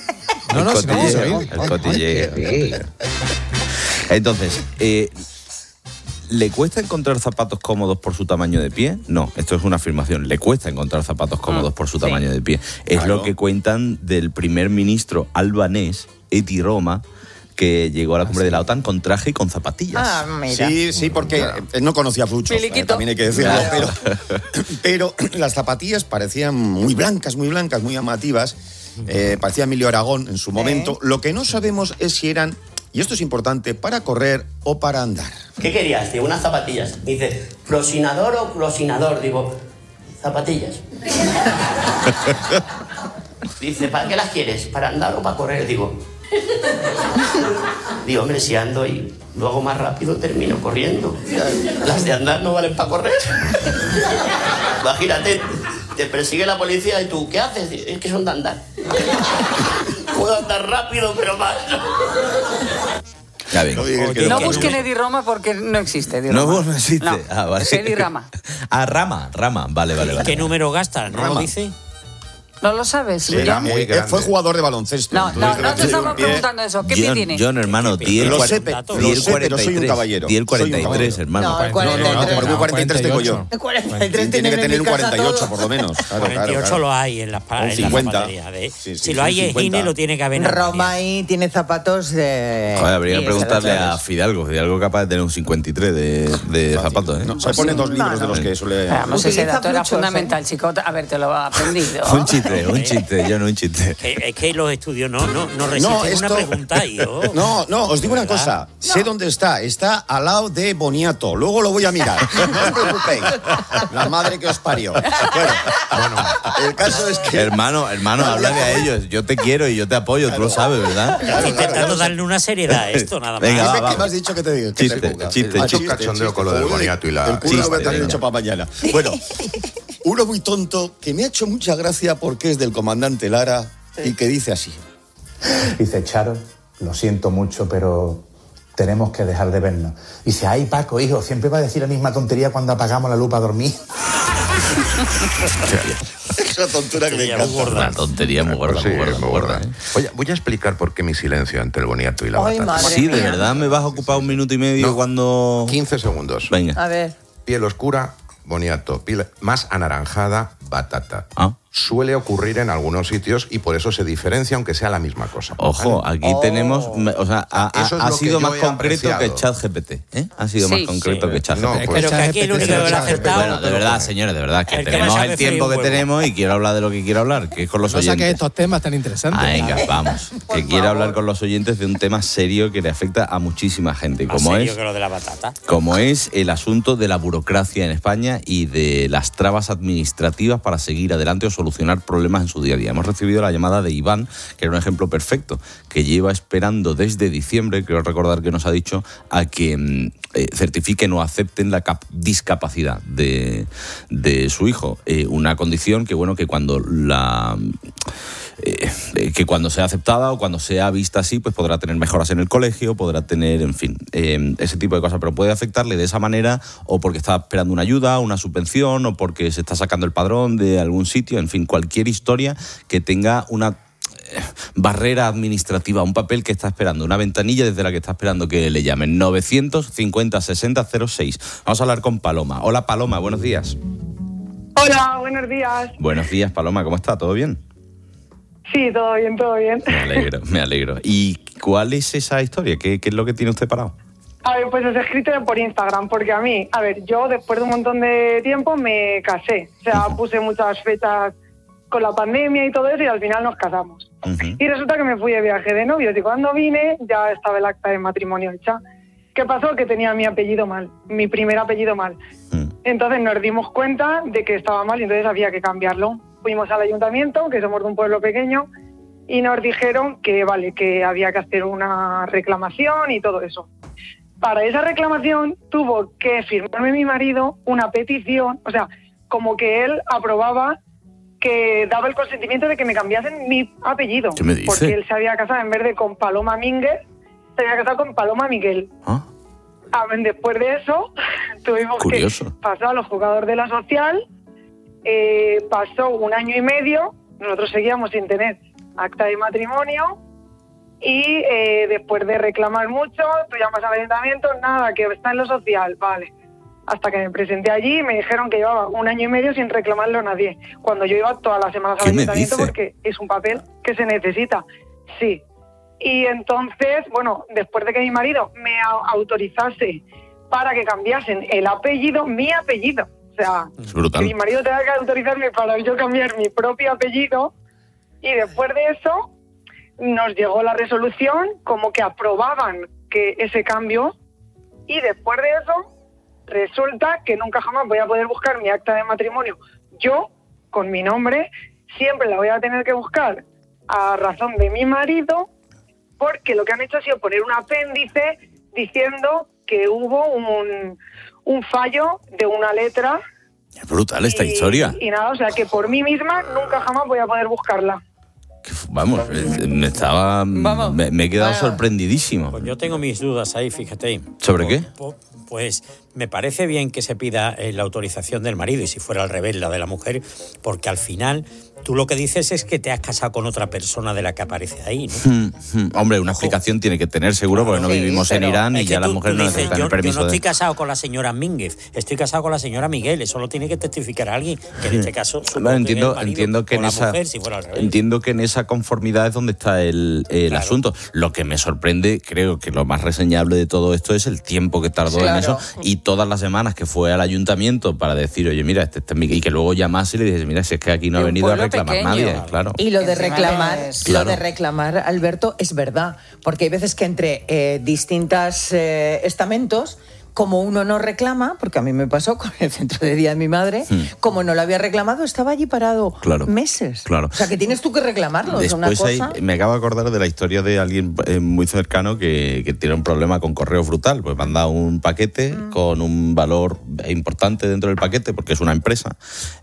El cotilleo. Entonces, ¿le cuesta encontrar zapatos cómodos por su tamaño de pie? No, esto es una afirmación. Le cuesta encontrar zapatos cómodos por su tamaño de pie. Es lo que cuentan del primer ministro albanés, Eti Roma, que llegó a la cumbre de la OTAN con traje y con zapatillas. Ah, mira. Sí, porque él no conocía mucho, también hay que decirlo, pero las zapatillas parecían muy blancas, muy llamativas, parecía Emilio Aragón en su momento. Lo que no sabemos es si eran, y esto es importante, para correr o para andar. ¿Qué querías, tío? Unas zapatillas. Dice, ¿closinador o closinador? Digo, zapatillas. Dice, ¿para qué las quieres? ¿Para andar o para correr? Digo, hombre, si ando y lo hago más rápido, termino corriendo. Las de andar no valen para correr. Imagínate, te persigue la policía y tú, ¿qué haces? Es que son de andar. Puedo andar rápido, pero más. No busquen Edi Roma porque no existe Edi Roma. No existe. No, vale. es Edi Rama. Rama. Vale. ¿Qué número gasta? ¿No lo dice? ¿No lo sabes? Sí, fue jugador de baloncesto. No te estamos preguntando eso. ¿Qué pie tiene? John, hermano, di el 43. Pero soy un caballero. Di el 43, hermano. No, porque un 43 tengo yo. El 43 tiene que tener un 48 por lo menos. 48 lo hay en las zapaterías. Si lo hay en Gine, lo tiene que haber en Roma ahí tiene zapatos de... Joder, habría que preguntarle a Fidalgo. Fidalgo capaz de tener un 53 de zapatos, ¿eh? No, se ponen 2 libros de los que suele... Vamos, ese dato era fundamental, chico. A ver, te lo ha aprendido. Un chiste, yo no un chiste. Es que los estudios no resisten una pregunta. No, os digo una cosa. Sé dónde está. Está al lado de Boniato. Luego lo voy a mirar. No os preocupéis. La madre que os parió. Bueno, el caso es que... Hermano, háblale a ellos. Yo te quiero y yo te apoyo, tú lo sabes, ¿verdad? Estoy intentando darle una seriedad a esto, nada más. Venga, ¿Qué me has dicho que te diga? Chiste. Cachondeo con lo del boniato y la... El culo lo voy a tener hecho para mañana. Bueno, uno muy tonto que me ha hecho mucha gracia porque es del comandante Lara y que dice así. Dice, Charo, lo siento mucho, pero tenemos que dejar de vernos. Dice, ay, Paco, hijo, siempre va a decir la misma tontería cuando apagamos la luz para dormir. Esa tontura que me encanta. Una tontería muy gorda, muy gorda. Oye, voy a explicar por qué mi silencio ante el boniato y la batata. Sí, de verdad, me vas a ocupar 1 minuto y medio cuando... 15 segundos. Venga. A ver. Piel oscura, boniato. Piel más anaranjada, batata. Ah. Suele ocurrir en algunos sitios y por eso se diferencia, aunque sea la misma cosa. Ojo, ¿vale? aquí tenemos... O sea, ha sido más concreto que ChatGPT, ¿eh? Ha sido más concreto que ChatGPT. No, pues, pero que aquí el único que lo ha acertado... Bueno, de verdad, señores, de verdad, que tenemos el tiempo que tenemos y quiero hablar de lo que quiero hablar, que es con los oyentes. No saques estos temas tan interesantes. Venga, vamos. Que quiero hablar con los oyentes de un tema serio que le afecta a muchísima gente. Más serio que lo de la batata. Como es el asunto de la burocracia en España y de las trabas administrativas para seguir adelante o solucionar problemas en su día a día. Hemos recibido la llamada de Iván, que era un ejemplo perfecto, que lleva esperando desde diciembre, creo recordar que nos ha dicho, a que certifiquen o acepten la discapacidad de su hijo. Una condición que, bueno, que cuando sea aceptada o cuando sea vista así, pues podrá tener mejoras en el colegio, podrá tener, en fin, ese tipo de cosas, pero puede afectarle de esa manera o porque está esperando una ayuda, una subvención o porque se está sacando el padrón de algún sitio, en fin, cualquier historia que tenga una barrera administrativa, un papel que está esperando, una ventanilla desde la que está esperando que le llamen. 950-60-06. Vamos a hablar con Paloma. Hola, Paloma, buenos días. Hola, buenos días. Buenos días, Paloma, ¿cómo está? ¿Todo bien? Sí, todo bien, todo bien. Me alegro. ¿Y cuál es esa historia? ¿Qué es lo que tiene usted parado? A ver, pues os he escrito por Instagram, porque a mí, yo después de un montón de tiempo me casé. O sea, puse muchas fechas con la pandemia y todo eso y al final nos casamos. Y resulta que me fui de viaje de novios y cuando vine ya estaba el acta de matrimonio hecha. ¿Qué pasó? Que tenía mi apellido mal, mi primer apellido mal. Entonces nos dimos cuenta de que estaba mal y entonces había que cambiarlo. Fuimos al ayuntamiento, que somos de un pueblo pequeño, y nos dijeron que vale, que había que hacer una reclamación y todo eso. Para esa reclamación tuvo que firmarme mi marido una petición, o sea, como que él aprobaba, que daba el consentimiento de que me cambiasen mi apellido. ¿Qué me dice? Porque él se había casado, en vez de con Paloma Mínguez, se había casado con Paloma Miguel. ¿Ah? Después de eso, tuvimos Curioso. que pasar a los juzgados de la social. Pasó 1 año y medio, nosotros seguíamos sin tener acta de matrimonio y después de reclamar mucho, tú llamas al ayuntamiento, nada, que está en lo social, vale. Hasta que me presenté allí y me dijeron que llevaba 1 año y medio sin reclamarlo a nadie, cuando yo iba todas las semanas al ayuntamiento porque es un papel que se necesita. Sí. Y entonces, bueno, después de que mi marido me autorizase para que cambiasen el apellido, mi apellido, o sea, que mi marido tenga que autorizarme para yo cambiar mi propio apellido, y después de eso nos llegó la resolución como que aprobaban que ese cambio, y después de eso resulta que nunca jamás voy a poder buscar mi acta de matrimonio yo, con mi nombre, siempre la voy a tener que buscar a razón de mi marido, porque lo que han hecho ha sido poner un apéndice diciendo que hubo un fallo de una letra. Es brutal esta historia. Y nada, o sea que por mí misma nunca jamás voy a poder buscarla. Vamos, me he quedado sorprendidísimo. Pues yo tengo mis dudas ahí, fíjate. ¿Sobre qué? Pues me parece bien que se pida la autorización del marido, y si fuera al revés la de la mujer, porque al final Tú lo que dices es que te has casado con otra persona de la que aparece ahí, ¿no? Hombre, una explicación tiene que tener seguro, porque no vivimos en Irán y ya las mujeres no necesitan el permiso. Yo no estoy casado con la señora Mínguez, estoy casado con la señora Miguel. Eso lo tiene que testificar alguien, que en este caso entiendo que en esa conformidad es donde está el asunto. Lo que me sorprende, creo que lo más reseñable de todo esto es el tiempo que tardó en eso, y todas las semanas que fue al ayuntamiento para decir, oye, mira, este es mi... y que luego llamase y le dices, mira, si es que aquí no ha venido a reclamar nadie, claro. Y lo de reclamar, Alberto, es verdad, porque hay veces que entre distintos estamentos, como uno no reclama, porque a mí me pasó con el centro de día de mi madre, como no lo había reclamado, estaba allí parado meses. Claro. O sea, que tienes tú que reclamarlo. Después es una cosa... me acabo de acordar de la historia de alguien muy cercano que tiene un problema con Correos brutal. Pues manda un paquete con un valor importante dentro del paquete, porque es una empresa,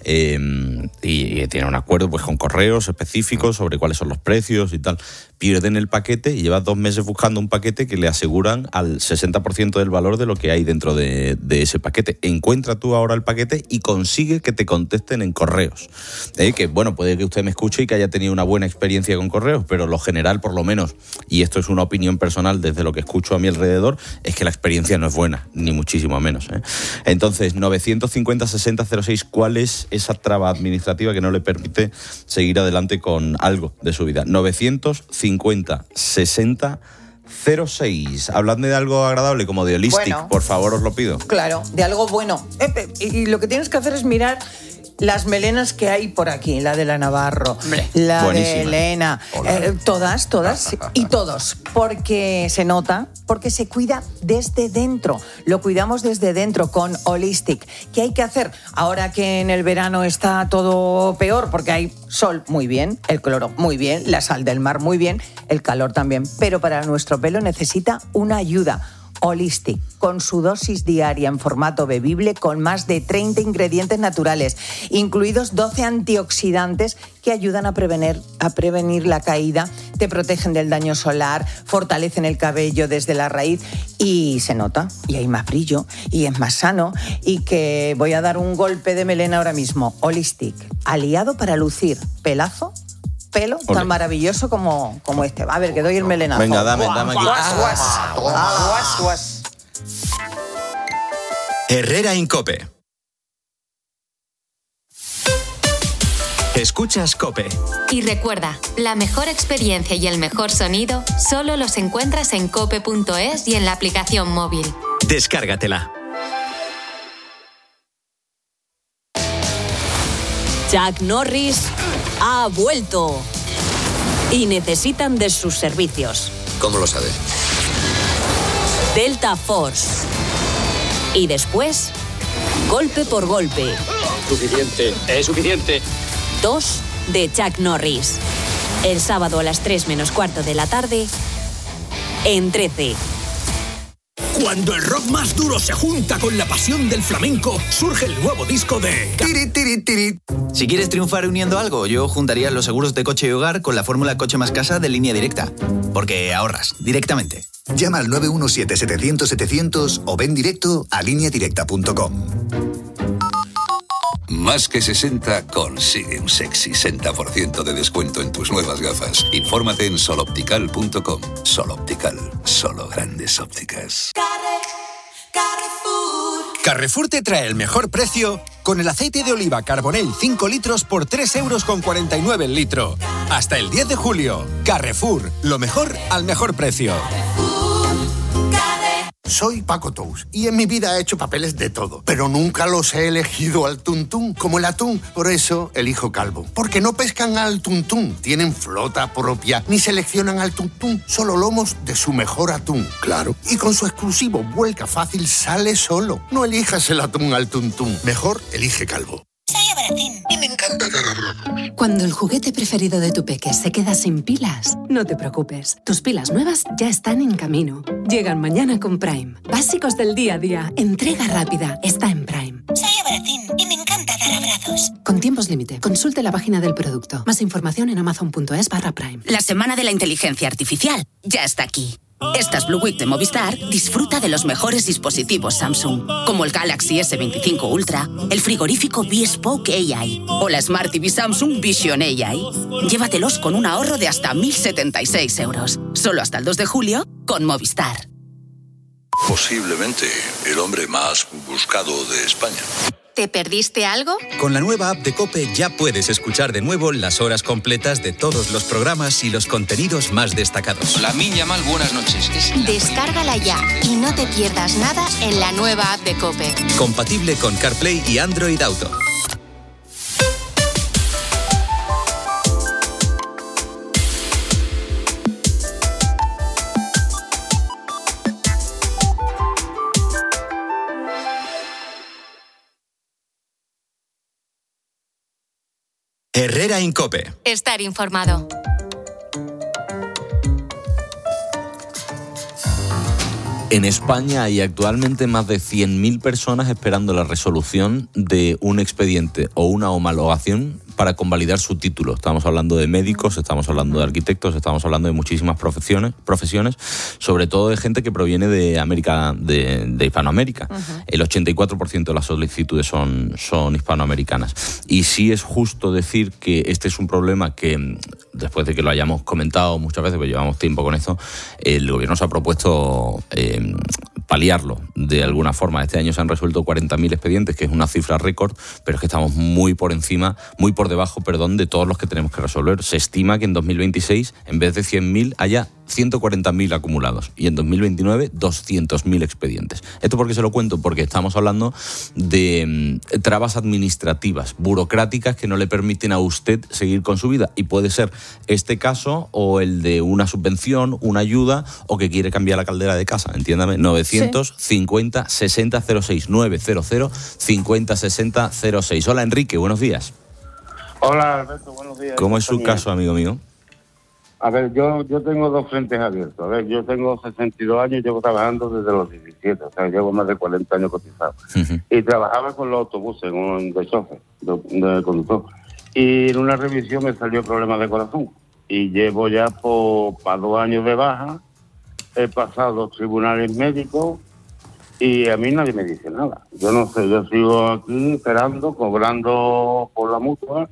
y tiene un acuerdo pues con Correos específicos sobre cuáles son los precios y tal. Pierden el paquete y lleva 2 meses buscando un paquete que le aseguran al 60% del valor de lo que hay dentro de ese paquete. Encuentra tú ahora el paquete y consigue que te contesten en Correos. Que bueno, puede que usted me escuche y que haya tenido una buena experiencia con Correos, pero lo general, por lo menos, y esto es una opinión personal desde lo que escucho a mi alrededor, es que la experiencia no es buena, ni muchísimo menos. Entonces, 950-6006, ¿cuál es esa traba administrativa que no le permite seguir adelante con algo de su vida? 950-6006. Habladme de algo agradable, como de Holistic, por favor, os lo pido. Claro, de algo bueno. Y lo que tienes que hacer es mirar las melenas que hay por aquí, la de la Navarro, la Buenísima. De Elena, todas y todos, porque se nota, porque se cuida desde dentro, lo cuidamos desde dentro con Holistic. ¿Qué hay que hacer? Ahora que en el verano está todo peor, porque hay sol, muy bien, el cloro, muy bien, la sal del mar, muy bien, el calor también, pero para nuestro pelo necesita una ayuda. Holistic, con su dosis diaria en formato bebible, con más de 30 ingredientes naturales, incluidos 12 antioxidantes que ayudan a prevenir la caída, te protegen del daño solar, fortalecen el cabello desde la raíz y se nota, y hay más brillo, y es más sano, y que voy a dar un golpe de melena ahora mismo. Holistic, aliado para lucir pelo tan maravilloso como este. A ver, que doy el melenazo. Venga, dame aquí. Herrera en COPE. Escuchas COPE. Y recuerda, la mejor experiencia y el mejor sonido solo los encuentras en cope.es y en la aplicación móvil. Descárgatela. Chuck Norris ha vuelto y necesitan de sus servicios. ¿Cómo lo sabe? Delta Force. Y después, golpe por golpe. Suficiente, es suficiente. 2 de Chuck Norris. El sábado a las 3:15 de la tarde en 13. Cuando el rock más duro se junta con la pasión del flamenco, surge el nuevo disco de... Tiri, tiri, tiri. Si quieres triunfar uniendo algo, yo juntaría los seguros de coche y hogar con la fórmula Coche más Casa de Línea Directa. Porque ahorras directamente. Llama al 917-700-700 o ven directo a lineadirecta.com. Más que 60 consigue un sexy 60% de descuento en tus nuevas gafas. Infórmate en soloptical.com. Sol Optical, solo grandes ópticas. Carrefour te trae el mejor precio con el aceite de oliva Carbonell 5 litros por 3,49 € el litro. Hasta el 10 de julio. Carrefour, lo mejor al mejor precio. Soy Paco Tous y en mi vida he hecho papeles de todo, pero nunca los he elegido al tuntún, como el atún. Por eso elijo Calvo, porque no pescan al tuntún, tienen flota propia, ni seleccionan al tuntún, solo lomos de su mejor atún. Claro. Y con su exclusivo Vuelca Fácil sale solo. No elijas el atún al tuntún, mejor elige Calvo. Soy Abracín y me encanta dar abrazos. Cuando el juguete preferido de tu peque se queda sin pilas, no te preocupes. Tus pilas nuevas ya están en camino. Llegan mañana con Prime. Básicos del día a día. Entrega rápida. Está en Prime. Soy Abracín y me encanta dar abrazos. Con tiempos límite. Consulte la página del producto. Más información en amazon.es/Prime. La semana de la inteligencia artificial ya está aquí. Estas Blue Week de Movistar disfruta de los mejores dispositivos Samsung, como el Galaxy S25 Ultra, el frigorífico Bespoke AI o la Smart TV Samsung Vision AI. Llévatelos con un ahorro de hasta 1.076 euros. Solo hasta el 2 de julio con Movistar. Posiblemente el hombre más buscado de España. ¿Te perdiste algo? Con la nueva app de COPE ya puedes escuchar de nuevo las horas completas de todos los programas y los contenidos más destacados. Lamin Yamal, buenas noches. Descárgala ya y no te pierdas nada en la nueva app de COPE. Compatible con CarPlay y Android Auto. Herrera en COPE. Estar informado. En España hay actualmente más de 100.000 personas esperando la resolución de un expediente o una homologación para convalidar su título. Estamos hablando de médicos, estamos hablando de arquitectos, estamos hablando de muchísimas profesiones, sobre todo de gente que proviene de América, de Hispanoamérica. Uh-huh. El 84% de las solicitudes son hispanoamericanas. Y sí es justo decir que este es un problema que, después de que lo hayamos comentado muchas veces, pues llevamos tiempo con esto, el gobierno se ha propuesto paliarlo de alguna forma. Este año se han resuelto 40.000 expedientes, que es una cifra récord, pero es que estamos muy por debajo de todos los que tenemos que resolver. Se estima que en 2026, en vez de 100.000, haya 140.000 acumulados y en 2029 200.000 expedientes. ¿Esto por qué se lo cuento? Porque estamos hablando de trabas administrativas, burocráticas, que no le permiten a usted seguir con su vida, y puede ser este caso o el de una subvención, una ayuda, o que quiere cambiar la caldera de casa, entiéndame. 950 60 06 900 50 60 06. Hola, Enrique, buenos días. Hola, Alberto, buenos días. ¿Cómo es su caso, amigo mío? A ver, yo tengo dos frentes abiertos. A ver, yo tengo 62 años y llevo trabajando desde los 17, o sea, llevo más de 40 años cotizado. Uh-huh. Y trabajaba con los autobuses, de chofer, de conductor. Y en una revisión me salió problema de corazón. Y llevo ya para 2 años de baja, he pasado 2 tribunales médicos y a mí nadie me dice nada. Yo no sé, yo sigo aquí esperando, cobrando por la mutua.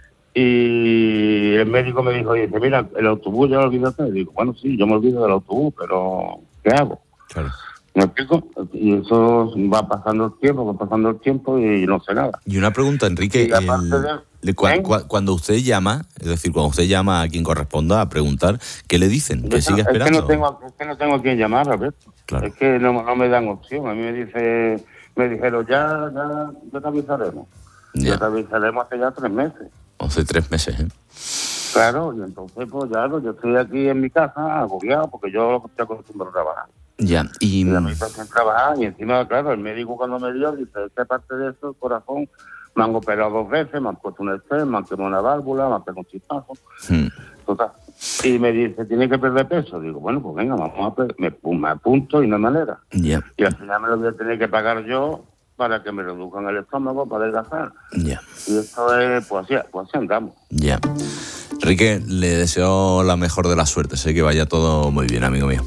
Y el médico me dijo, dice, mira, el autobús ya lo olvidaste. Y digo, bueno, sí, yo me olvido del autobús, pero ¿qué hago? Claro. ¿Me explico? Y eso va pasando el tiempo y no sé nada. Y una pregunta, Enrique, cuando usted llama, es decir, cuando usted llama a quien corresponda a preguntar, ¿qué le dicen? ¿Que sigue esperando? Es que no tengo a quien llamar, Alberto. Claro. Es que no me dan opción. A mí me dijeron, ya te avisaremos. Ya te avisaremos hace ya 3 meses. Hace 3 meses, ¿eh? Claro, y entonces, pues ya, yo estoy aquí en mi casa, agobiado, porque yo estoy acostumbrado a trabajar. Ya, y a mí sin trabajar, y encima, claro, el médico cuando me dio, dice, esta parte de esto, el corazón, me han operado 2 veces, me han puesto un stent, me han quemado una válvula, me han pegado un chispazo. Total. Y me dice, ¿tiene que perder peso? Digo, bueno, pues venga, me apunto y no hay manera. Yeah. Y al final me lo voy a tener que pagar yo para que me reduzcan el estómago, para adelgazar. Yeah. Y esto es, pues así andamos. Ya. Enrique, le deseo la mejor de las suertes, sé que vaya todo muy bien, amigo mío.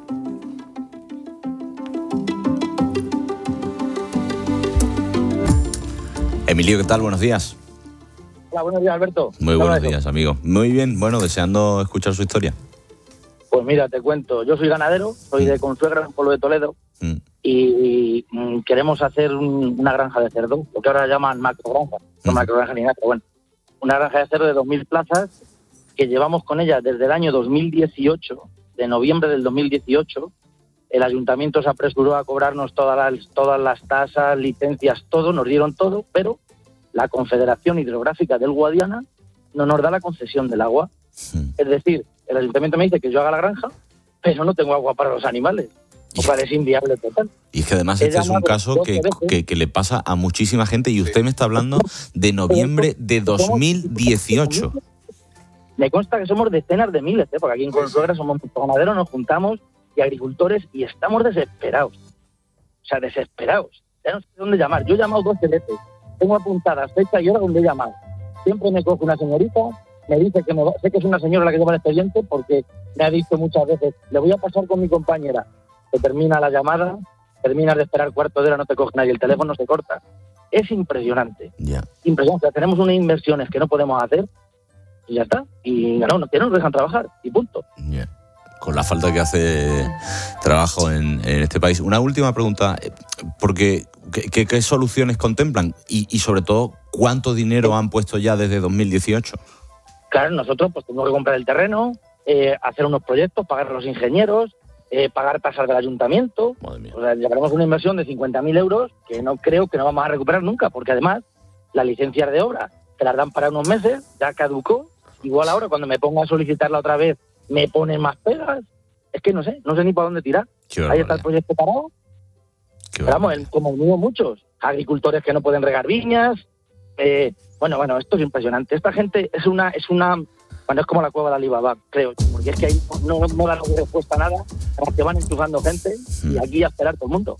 Emilio, ¿qué tal? Buenos días. Hola, buenos días, Alberto. Muy buenos días, amigo. Muy bien, bueno, deseando escuchar su historia. Pues mira, te cuento, yo soy ganadero, soy de Consuegra, un pueblo de Toledo, y queremos hacer una granja de cerdo, lo que ahora llaman macrogranja, no macrogranja ni nada, pero bueno, una granja de cerdo de 2.000 plazas, que llevamos con ella desde el año 2018, de noviembre del 2018, el ayuntamiento se apresuró a cobrarnos todas las tasas, licencias, todo, nos dieron todo, pero la Confederación Hidrográfica del Guadiana no nos da la concesión del agua. Es decir, el ayuntamiento me dice que yo haga la granja, pero no tengo agua para los animales, lo cual es inviable total. Y es que además este es un caso que le pasa a muchísima gente, y usted me está hablando de noviembre de 2018. Me consta que somos decenas de miles, porque aquí en Consuegra somos ganaderos, nos juntamos y agricultores y estamos desesperados. O sea, desesperados. Ya no sé dónde llamar. Yo he llamado 12 veces. Tengo apuntadas fecha y hora donde he llamado. Siempre me coge una señorita me dice que sé que es una señora la que lleva el expediente porque me ha dicho muchas veces, le voy a pasar con mi compañera. Se termina la llamada, terminas de esperar cuarto de hora, no te coge nadie, el teléfono se corta. Es impresionante. Impresionante. Tenemos unas inversiones que no podemos hacer y ya está. Y no nos dejan trabajar y punto. Con la falta que hace trabajo en este país. Una última pregunta, porque ¿qué soluciones contemplan? Y sobre todo, ¿cuánto dinero han puesto ya desde 2018? Claro, nosotros pues tenemos que comprar el terreno, hacer unos proyectos, pagar a los ingenieros, pagar tasas del ayuntamiento. O sea, llevaremos una inversión de 50.000 euros que no creo que no vamos a recuperar nunca, porque además las licencias de obra te las dan para unos meses, ya caducó. Igual ahora cuando me ponga a solicitarla otra vez me ponen más pegas. Es que no sé ni para dónde tirar. Ahí está el proyecto parado. Pero vamos, como el mío muchos. Agricultores que no pueden regar viñas. Bueno, esto es impresionante. Esta gente es una bueno, es como la cueva de Alibaba, creo. Porque es que ahí no dan respuesta a nada. Te van enchufando gente y aquí a esperar todo el mundo.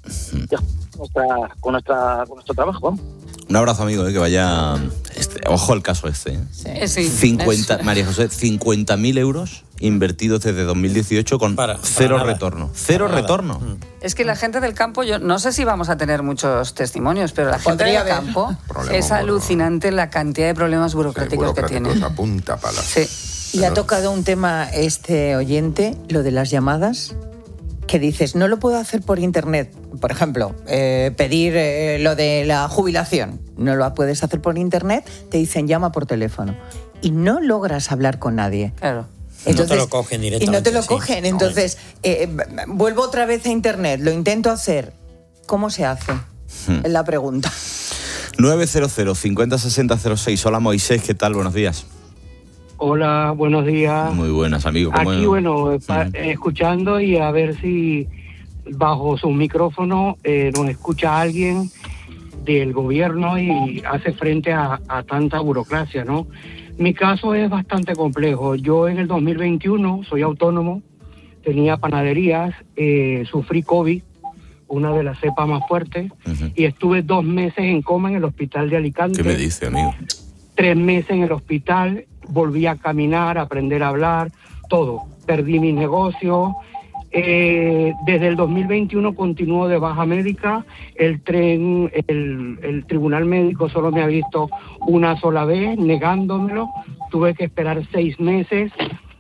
Con nuestro trabajo, vamos. Un abrazo, amigo, que vaya... ojo al caso este. María José, 50.000 euros invertidos desde 2018 con cero retorno. Cero retorno. Es que la gente del campo, yo no sé si vamos a tener muchos testimonios, pero la gente del campo es alucinante la cantidad de problemas burocráticos que tiene. A punta pala. Y ha tocado un tema oyente, lo de las llamadas, que dices, no lo puedo hacer por internet. Por ejemplo, pedir lo de la jubilación. No lo puedes hacer por internet, te dicen llama por teléfono. Y no logras hablar con nadie. Claro. Entonces, no te lo cogen directamente. Y no te lo cogen. Entonces, vuelvo otra vez a internet, lo intento hacer. ¿Cómo se hace? Es la pregunta. 900 50 60 06. Hola, Moisés, ¿qué tal? Buenos días. Hola, buenos días. Muy buenas, amigo. Aquí, escuchando y a ver si bajo su micrófono nos escucha alguien del gobierno y hace frente a tanta burocracia, ¿no? Mi caso es bastante complejo. Yo en el 2021 soy autónomo, tenía panaderías, sufrí COVID, una de las cepas más fuertes, y estuve 2 meses en coma en el hospital de Alicante. ¿Qué me dice, amigo? 3 meses en el hospital, volví a caminar, a aprender a hablar, todo. Perdí mi negocio. Desde el 2021 continúo de baja médica. El tribunal médico solo me ha visto una sola vez, negándomelo. Tuve que esperar 6 meses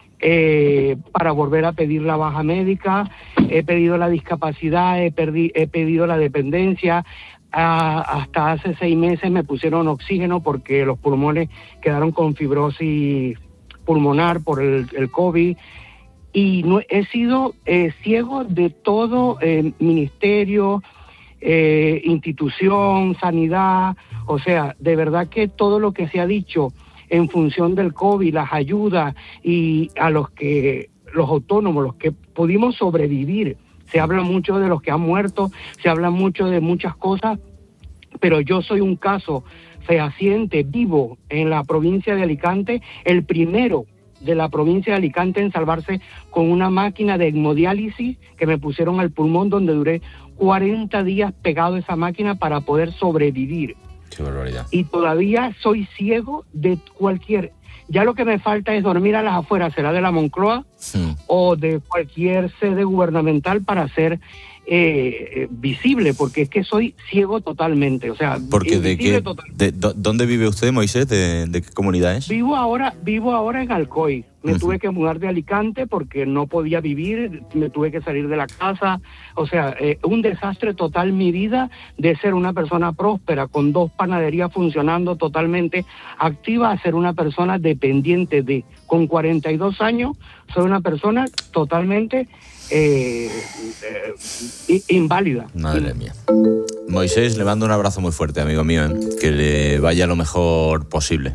para volver a pedir la baja médica. He pedido la discapacidad, he pedido la dependencia. Hasta hace 6 meses me pusieron oxígeno porque los pulmones quedaron con fibrosis pulmonar por el COVID. Y no, he sido ciego de todo ministerio, institución, sanidad. O sea, de verdad que todo lo que se ha dicho en función del COVID, las ayudas y a los autónomos, los que pudimos sobrevivir. Se habla mucho de los que han muerto, se habla mucho de muchas cosas, pero yo soy un caso fehaciente, vivo en la provincia de Alicante, el primero de la provincia de Alicante en salvarse con una máquina de hemodiálisis que me pusieron al pulmón, donde duré 40 días pegado a esa máquina para poder sobrevivir. Qué barbaridad. Y todavía soy ciego de cualquier... Ya lo que me falta es dormir a las afueras, será de la Moncloa o de cualquier sede gubernamental para ser visible, porque es que soy ciego totalmente, o sea, porque ¿dónde vive usted, Moisés? ¿De qué comunidad es? Vivo ahora en Alcoy. Me tuve que mudar de Alicante porque no podía vivir, me tuve que salir de la casa. O sea, un desastre total mi vida, de ser una persona próspera con 2 panaderías funcionando totalmente activa, a ser una persona dependiente con 42 años, soy una persona totalmente inválida. Madre mía. Moisés, le mando un abrazo muy fuerte, amigo mío, que le vaya lo mejor posible.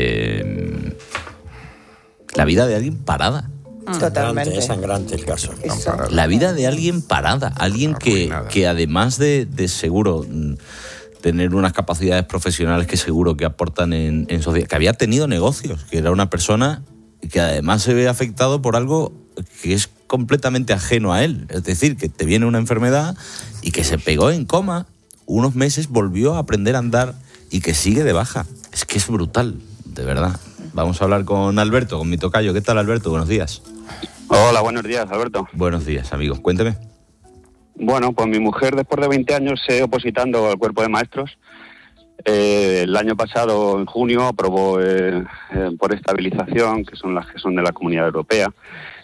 La vida de alguien parada. Totalmente. Es sangrante el caso. La vida de alguien parada. Alguien que además de seguro tener unas capacidades profesionales que seguro que aportan en sociedad, que había tenido negocios, que era una persona que además se ve afectado por algo que es completamente ajeno a él. Es decir, que te viene una enfermedad y que se pegó en coma unos meses, volvió a aprender a andar y que sigue de baja. Es que es brutal, de verdad. Vamos a hablar con Alberto, con mi tocayo. ¿Qué tal, Alberto? Buenos días. Hola, buenos días, Alberto. Buenos días, amigos. Cuénteme. Bueno, pues mi mujer, después de 20 años opositando al cuerpo de maestros, el año pasado, en junio, aprobó por estabilización, que son las que son de la Comunidad Europea.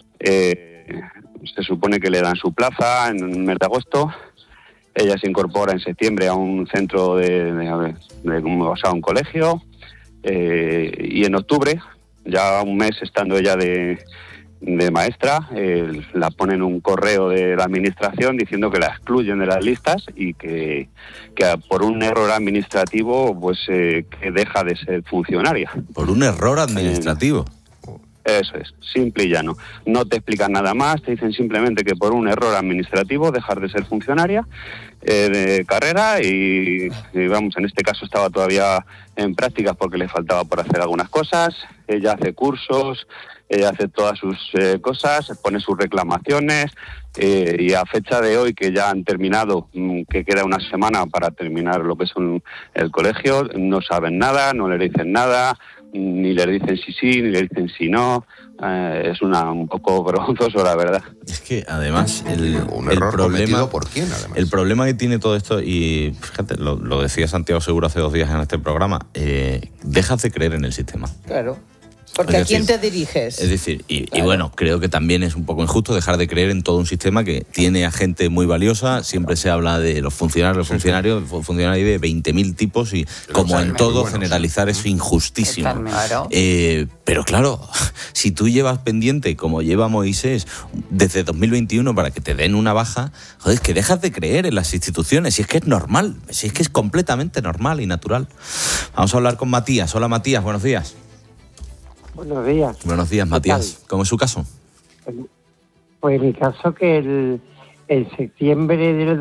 Se supone que le dan su plaza en el mes de agosto. Ella se incorpora en septiembre a un centro a un colegio. Y en octubre, ya un mes estando ella de maestra, la ponen un correo de la administración diciendo que la excluyen de las listas y que por un error administrativo pues que deja de ser funcionaria. ¿Por un error administrativo? Eso es, simple y llano. No te explican nada más, te dicen simplemente que por un error administrativo dejar de ser funcionaria de carrera y vamos, en este caso estaba todavía en prácticas porque le faltaba por hacer algunas cosas. Ella hace cursos, ella hace todas sus cosas, pone sus reclamaciones y a fecha de hoy que ya han terminado, que queda una semana para terminar lo que es el colegio, no saben nada, no le dicen nada, ni le dicen sí, ni le dicen si no. Es un poco vergonzoso, la verdad. Es que además el error problema, cometido por quién, además. El problema que tiene todo esto, y fíjate, lo decía Santiago Seguro hace 2 días en este programa, dejas de creer en el sistema. Claro. Porque ¿a quién te diriges? Es decir, y bueno, creo que también es un poco injusto dejar de creer en todo un sistema que tiene a gente muy valiosa. Siempre se habla de los funcionarios de 20.000 tipos y como en todo generalizar es injustísimo. Claro. Pero claro, si tú llevas pendiente, como lleva Moisés, desde 2021 para que te den una baja, joder, es que dejas de creer en las instituciones. Si es que es normal, si es que es completamente normal y natural. Vamos a hablar con Matías. Hola, Matías, buenos días. Buenos días. Buenos días, Matías. ¿Cómo es su caso? Pues mi caso que en septiembre del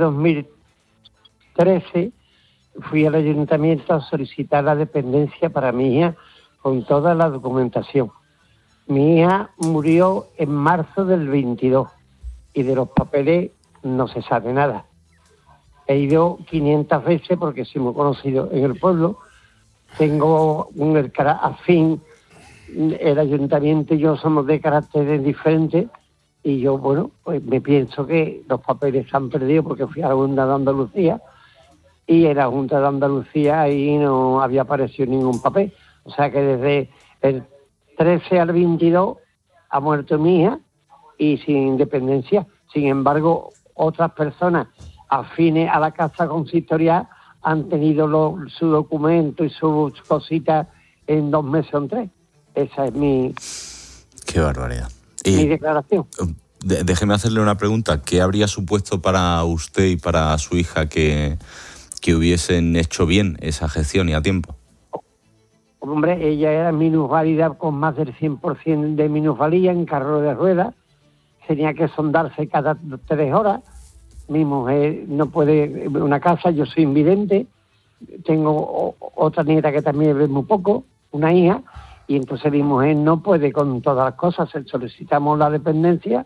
2013 fui al ayuntamiento a solicitar la dependencia para mi hija con toda la documentación. Mi hija murió en marzo del 22 y de los papeles no se sabe nada. He ido 500 veces porque soy muy conocido en el pueblo. Tengo afín. El ayuntamiento y yo somos de caracteres diferentes y yo, bueno, pues me pienso que los papeles se han perdido porque fui a la Junta de Andalucía y en la Junta de Andalucía ahí no había aparecido ningún papel. O sea que desde el 13 al 22 ha muerto mi hija y sin independencia. Sin embargo, otras personas afines a la Casa Consistorial han tenido su documento y sus cositas en 2 meses o en 3. Esa es mi... Qué barbaridad. Mi declaración. Déjeme hacerle una pregunta. ¿Qué habría supuesto para usted y para su hija que hubiesen hecho bien esa gestión y a tiempo? Hombre, ella era minusválida con más del 100% de minusvalía en carro de ruedas. Tenía que sondarse cada 3 horas. Mi mujer no puede... Una casa, yo soy invidente. Tengo otra nieta que también ve muy poco, una hija. Y entonces mi mujer no puede con todas las cosas. Solicitamos la dependencia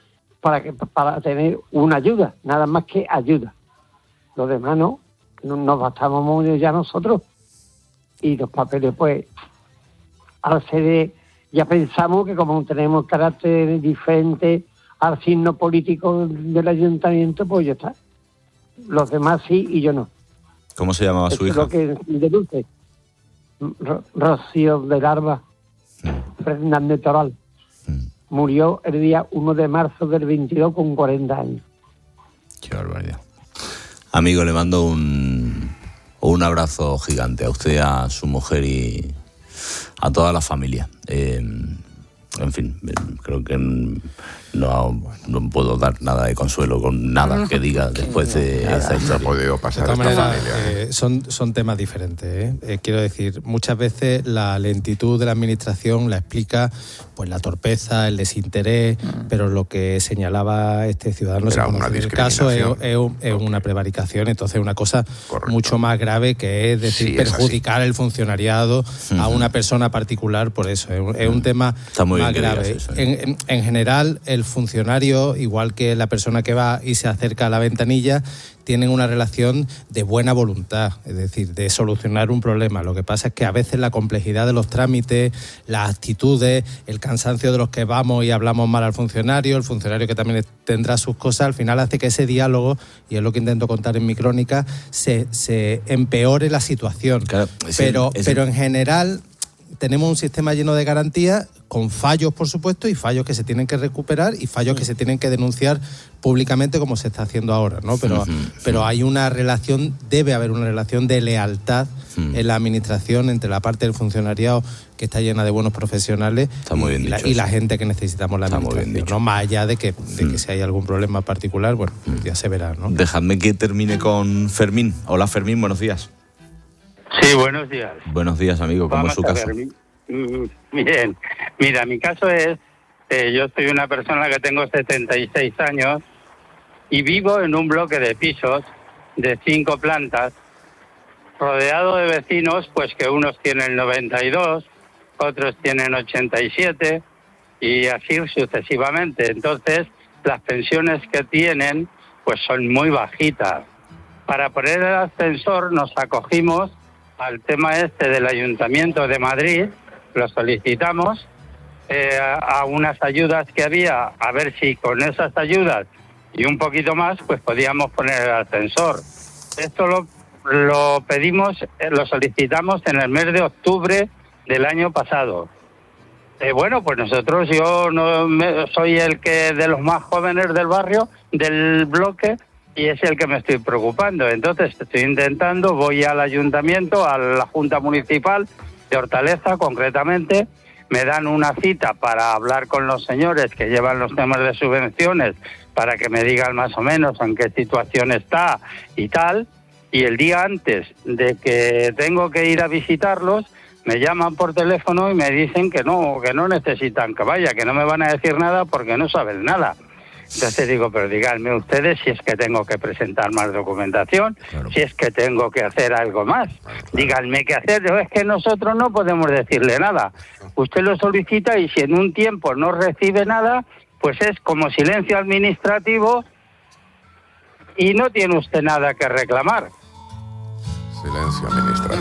para tener una ayuda, nada más que ayuda. Los demás no nos bastamos muy ya nosotros. Y los papeles, pues, al ser ya pensamos que como tenemos carácter diferente al signo político del ayuntamiento, pues ya está. Los demás sí y yo no. ¿Cómo se llamaba su hija? Lo que deduce. Rocío de Larva Fernández Toral. Murió el día 1 de marzo del 22 con 40 años. Qué barbaridad. Amigo, le mando un abrazo gigante a usted, a su mujer y a toda la familia. En fin, creo que no puedo dar nada de consuelo con nada que diga después de esa historia. No ha podido pasar esta familia. Son temas diferentes. Quiero decir, muchas veces la lentitud de la administración la explica pues la torpeza, el desinterés, pero lo que señalaba este ciudadano en el caso es una prevaricación, entonces es una cosa mucho más grave que es decir, perjudicar el funcionariado a una persona particular, por eso es un tema más grave. En general, el funcionario, igual que la persona que va y se acerca a la ventanilla, tienen una relación de buena voluntad, es decir, de solucionar un problema. Lo que pasa es que a veces la complejidad de los trámites, las actitudes, el cansancio de los que vamos y hablamos mal al funcionario, el funcionario que también tendrá sus cosas, al final hace que ese diálogo, y es lo que intento contar en mi crónica, se empeore la situación. Claro, pero en general tenemos un sistema lleno de garantías, con fallos, por supuesto, y fallos que se tienen que recuperar y fallos que se tienen que denunciar públicamente, como se está haciendo ahora, ¿no? Pero hay una relación, debe haber una relación de lealtad en la administración entre la parte del funcionariado, que está llena de buenos profesionales, y la gente que necesitamos la administración, ¿no? Más allá de que si hay algún problema particular, bueno, ya se verá, ¿no? Dejadme que termine con Fermín. Hola, Fermín, buenos días. Sí, buenos días. Buenos días, amigo. ¿Cómo es su caso? Bien. Mira, mi caso es, yo soy una persona que tengo 76 años y vivo en un bloque de pisos de 5 plantas, rodeado de vecinos, pues que unos tienen 92, otros tienen 87 y así sucesivamente. Entonces, las pensiones que tienen, pues son muy bajitas. Para poner el ascensor nos acogimos al tema del Ayuntamiento de Madrid, lo solicitamos a unas ayudas que había, a ver si con esas ayudas y un poquito más, pues podíamos poner el ascensor. Esto lo pedimos, lo solicitamos en el mes de octubre del año pasado. Bueno, pues nosotros, yo no soy el que de los más jóvenes del barrio, del bloque, y es el que me estoy preocupando. Entonces estoy intentando, voy al ayuntamiento, a la Junta Municipal de Hortaleza concretamente, me dan una cita para hablar con los señores que llevan los temas de subvenciones, para que me digan más o menos en qué situación está y tal, y el día antes de que tengo que ir a visitarlos, me llaman por teléfono y me dicen que no necesitan que vaya, que no me van a decir nada porque no saben nada. Entonces digo, pero díganme ustedes si es que tengo que presentar más documentación, claro, si es que tengo que hacer algo más. Claro. Díganme qué hacer. Es que nosotros no podemos decirle nada. Usted lo solicita y si en un tiempo no recibe nada, pues es como silencio administrativo y no tiene usted nada que reclamar. Silencio administrativo.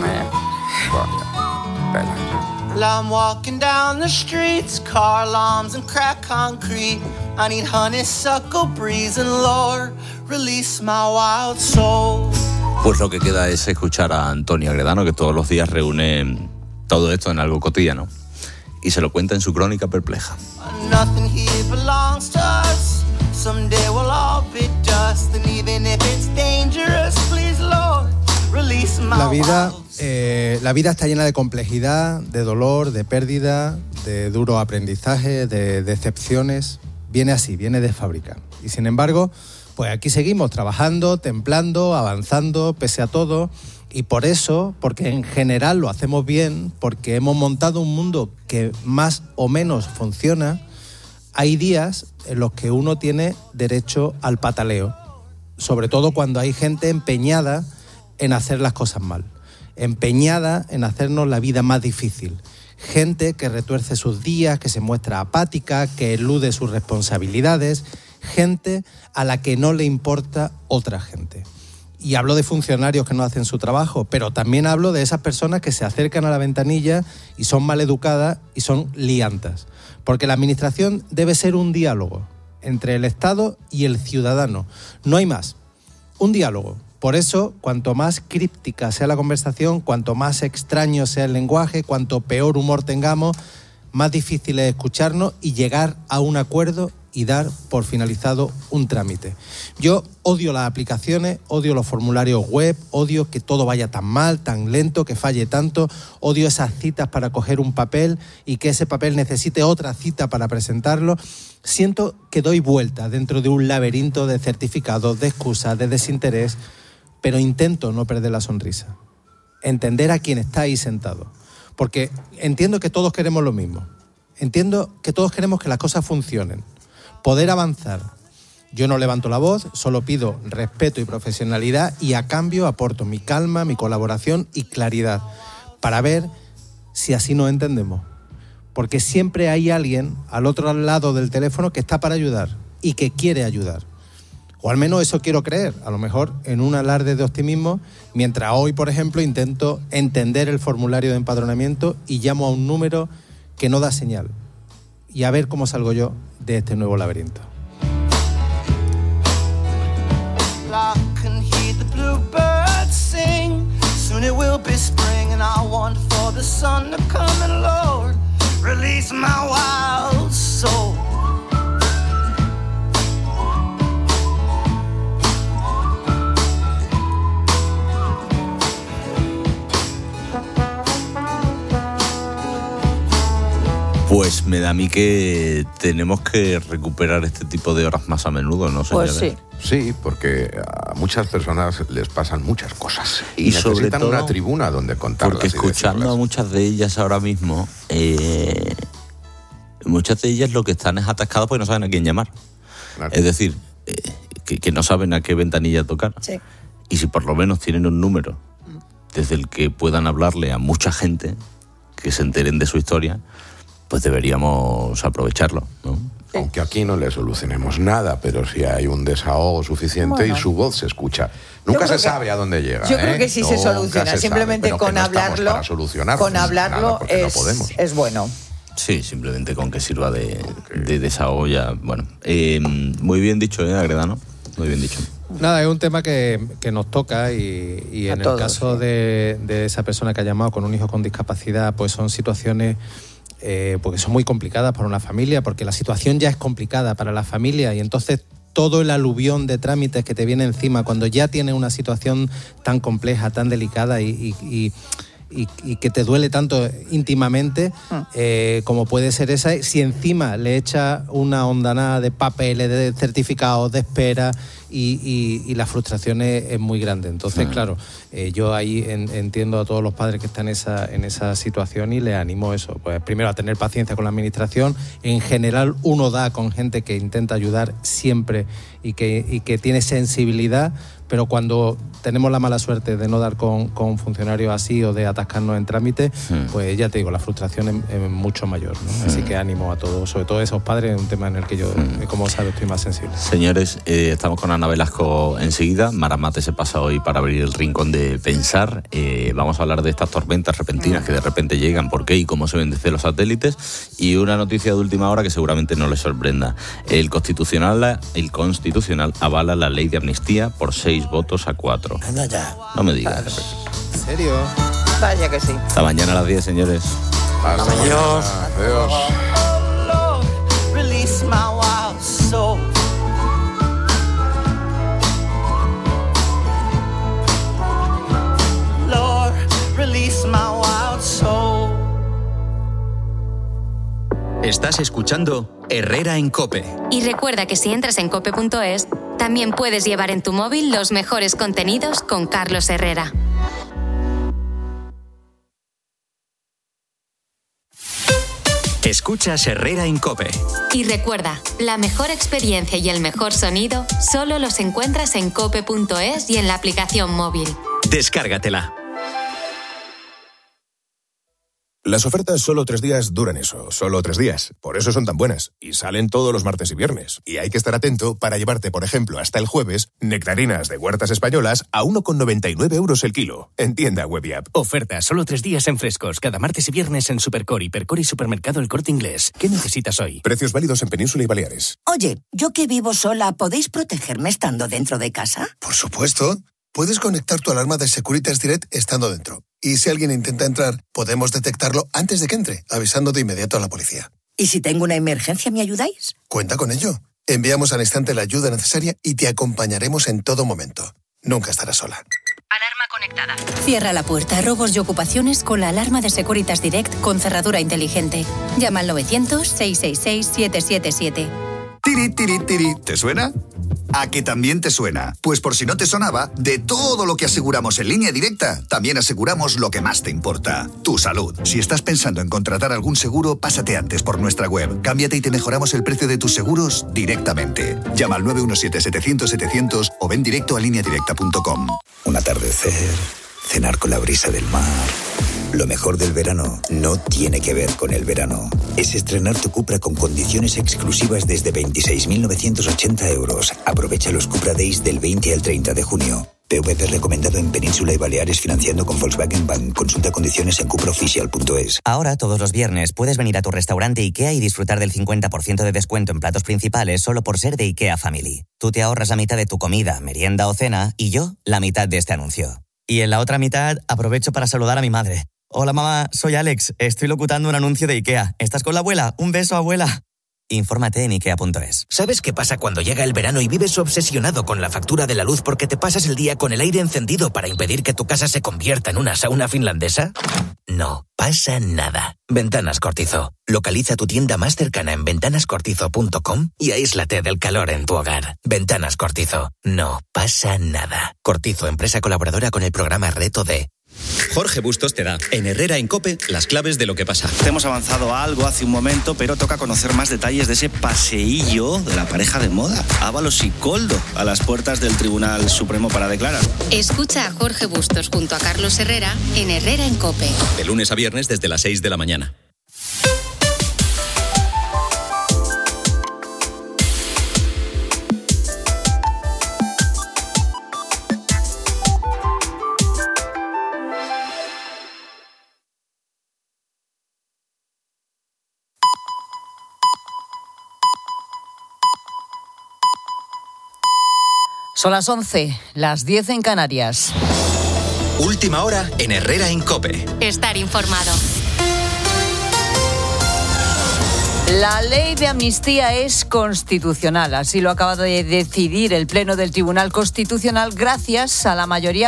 Vaya. I'm walking down the streets, car alarms and cracked concrete. I need honeysuckle breeze and Lord, release my wild soul. Pues lo que queda es escuchar a Antonio Agredano, que todos los días reúne todo esto en algo cotidiano y se lo cuenta en su crónica perpleja. Nothing here belongs to us. Someday we'll all be dust, and even if it's dangerous, please Lord, release my La vida está llena de complejidad, de dolor, de pérdida, de duro aprendizaje, de decepciones. Viene así, viene de fábrica. Y sin embargo, pues aquí seguimos trabajando, templando, avanzando, pese a todo. Y por eso, porque en general lo hacemos bien, porque hemos montado un mundo que más o menos funciona, hay días en los que uno tiene derecho al pataleo. Sobre todo cuando hay gente empeñada en hacer las cosas mal, empeñada en hacernos la vida más difícil. Gente que retuerce sus días, que se muestra apática, que elude sus responsabilidades, gente a la que no le importa otra gente. Y hablo de funcionarios que no hacen su trabajo, pero también hablo de esas personas que se acercan a la ventanilla y son maleducadas y son liantas. Porque la administración debe ser un diálogo entre el Estado y el ciudadano. No hay más. Un diálogo. Por eso, cuanto más críptica sea la conversación, cuanto más extraño sea el lenguaje, cuanto peor humor tengamos, más difícil es escucharnos y llegar a un acuerdo y dar por finalizado un trámite. Yo odio las aplicaciones, odio los formularios web, odio que todo vaya tan mal, tan lento, que falle tanto, odio esas citas para coger un papel y que ese papel necesite otra cita para presentarlo. Siento que doy vueltas dentro de un laberinto de certificados, de excusas, de desinterés, pero intento no perder la sonrisa, entender a quien está ahí sentado, porque entiendo que todos queremos lo mismo, entiendo que todos queremos que las cosas funcionen, poder avanzar. Yo no levanto la voz, solo pido respeto y profesionalidad y a cambio aporto mi calma, mi colaboración y claridad para ver si así nos entendemos, porque siempre hay alguien al otro lado del teléfono que está para ayudar y que quiere ayudar. O al menos eso quiero creer, a lo mejor en un alarde de optimismo, mientras hoy, por ejemplo, intento entender el formulario de empadronamiento y llamo a un número que no da señal. Y a ver cómo salgo yo de este nuevo laberinto. Soon it will be spring and I want for the sun to come and Lord, release my wild soul. Pues me da a mí que tenemos que recuperar este tipo de horas más a menudo, ¿no, señores? Pues sí. Sí, porque a muchas personas les pasan muchas cosas y sobre necesitan todo una tribuna donde contarlas. Porque escuchando a muchas de ellas ahora mismo, muchas de ellas lo que están es atascadas porque no saben a quién llamar. Claro. Es decir, que no saben a qué ventanilla tocar. Sí. Y si por lo menos tienen un número desde el que puedan hablarle a mucha gente que se enteren de su historia, pues deberíamos aprovecharlo, ¿no? Aunque aquí no le solucionemos nada, pero sí hay un desahogo suficiente, bueno, y su voz se escucha. Nunca se sabe a dónde llega. Yo creo que sí se soluciona, simplemente sabe, con hablarlo. Para solucionarlo, con hablarlo nada, no podemos. Es bueno. Sí, simplemente con que sirva de desahogo ya. Bueno, muy bien dicho, Agredano, muy bien dicho. Nada, es un tema que nos toca y en el caso de esa persona que ha llamado con un hijo con discapacidad, pues son situaciones porque son muy complicadas para una familia, porque la situación ya es complicada para la familia y entonces todo el aluvión de trámites que te viene encima cuando ya tienes una situación tan compleja, tan delicada y que te duele tanto íntimamente como puede ser esa, si encima le echa una hondanada de papeles, de certificados, de espera y la frustración es muy grande. Entonces, claro, yo ahí entiendo a todos los padres que están en esa situación y les animo eso, pues primero a tener paciencia con la administración. En general uno da con gente que intenta ayudar siempre y que tiene sensibilidad, pero cuando tenemos la mala suerte de no dar con funcionarios así o de atascarnos en trámites, pues ya te digo, la frustración es mucho mayor, ¿no? Así que ánimo a todos, sobre todo a esos padres, es un tema en el que yo, como sabes, estoy más sensible. Señores, estamos con Ana Velasco enseguida. Maramate se pasa hoy para abrir el rincón de pensar. Vamos a hablar de estas tormentas repentinas que de repente llegan, por qué y cómo se ven desde los satélites. Y una noticia de última hora que seguramente no les sorprenda. El Constitucional avala la ley de amnistía por 6 votos a 4. Anda ya. No me digas. ¿En serio? Vaya que sí. Hasta mañana a las 10, señores. Adiós. Adiós. Release my wild soul. Lord, release my wild soul. Estás escuchando Herrera en COPE. Y recuerda que si entras en cope.es, también puedes llevar en tu móvil los mejores contenidos con Carlos Herrera. Escuchas Herrera en COPE. Y recuerda, la mejor experiencia y el mejor sonido solo los encuentras en cope.es y en la aplicación móvil. Descárgatela. Las ofertas solo 3 días duran eso, solo 3 días. Por eso son tan buenas. Y salen todos los martes y viernes. Y hay que estar atento para llevarte, por ejemplo, hasta el jueves, nectarinas de Huertas Españolas a 1,99 € el kilo. En tienda web y app. Oferta solo 3 días en frescos, cada martes y viernes en Supercor, Hipercor y Supermercado El Corte Inglés. ¿Qué necesitas hoy? Precios válidos en Península y Baleares. Oye, yo que vivo sola, ¿podéis protegerme estando dentro de casa? Por supuesto. Puedes conectar tu alarma de Securitas Direct estando dentro. Y si alguien intenta entrar, podemos detectarlo antes de que entre, avisando de inmediato a la policía. ¿Y si tengo una emergencia, me ayudáis? Cuenta con ello. Enviamos al instante la ayuda necesaria y te acompañaremos en todo momento. Nunca estarás sola. Alarma conectada. Cierra la puerta a robos y ocupaciones con la alarma de Securitas Direct con cerradura inteligente. Llama al 900-666-777. Tiri, tiri, tiri. ¿Te suena? ¿A que también te suena? Pues por si no te sonaba, de todo lo que aseguramos en Línea Directa, también aseguramos lo que más te importa, tu salud. Si estás pensando en contratar algún seguro, pásate antes por nuestra web. Cámbiate y te mejoramos el precio de tus seguros directamente. Llama al 917-700-700 o ven directo a lineadirecta.com. Un atardecer, cenar con la brisa del mar. Lo mejor del verano no tiene que ver con el verano. Es estrenar tu Cupra con condiciones exclusivas desde 26.980 euros. Aprovecha los Cupra Days del 20 al 30 de junio. PVP recomendado en Península y Baleares financiando con Volkswagen Bank. Consulta condiciones en cupraofficial.es. Ahora, todos los viernes, puedes venir a tu restaurante IKEA y disfrutar del 50% de descuento en platos principales solo por ser de IKEA Family. Tú te ahorras la mitad de tu comida, merienda o cena y yo la mitad de este anuncio. Y en la otra mitad aprovecho para saludar a mi madre. Hola mamá, soy Alex, estoy locutando un anuncio de IKEA. ¿Estás con la abuela? Un beso, abuela. Infórmate en ikea.es. ¿Sabes qué pasa cuando llega el verano y vives obsesionado con la factura de la luz porque te pasas el día con el aire encendido para impedir que tu casa se convierta en una sauna finlandesa? No pasa nada. Ventanas Cortizo. Localiza tu tienda más cercana en ventanascortizo.com y aíslate del calor en tu hogar. Ventanas Cortizo. No pasa nada. Cortizo, empresa colaboradora con el programa Reto D. Jorge Bustos te da, en Herrera en COPE, las claves de lo que pasa. Hemos avanzado algo hace un momento, pero toca conocer más detalles de ese paseillo de la pareja de moda, Ábalos y Koldo, a las puertas del Tribunal Supremo para declarar. Escucha a Jorge Bustos junto a Carlos Herrera en Herrera en COPE. De lunes a viernes desde las 6 de la mañana. Son las 11, las 10 en Canarias. Última hora en Herrera en COPE. Estar informado. La ley de amnistía es constitucional, así lo acaba de decidir el Pleno del Tribunal Constitucional gracias a la mayoría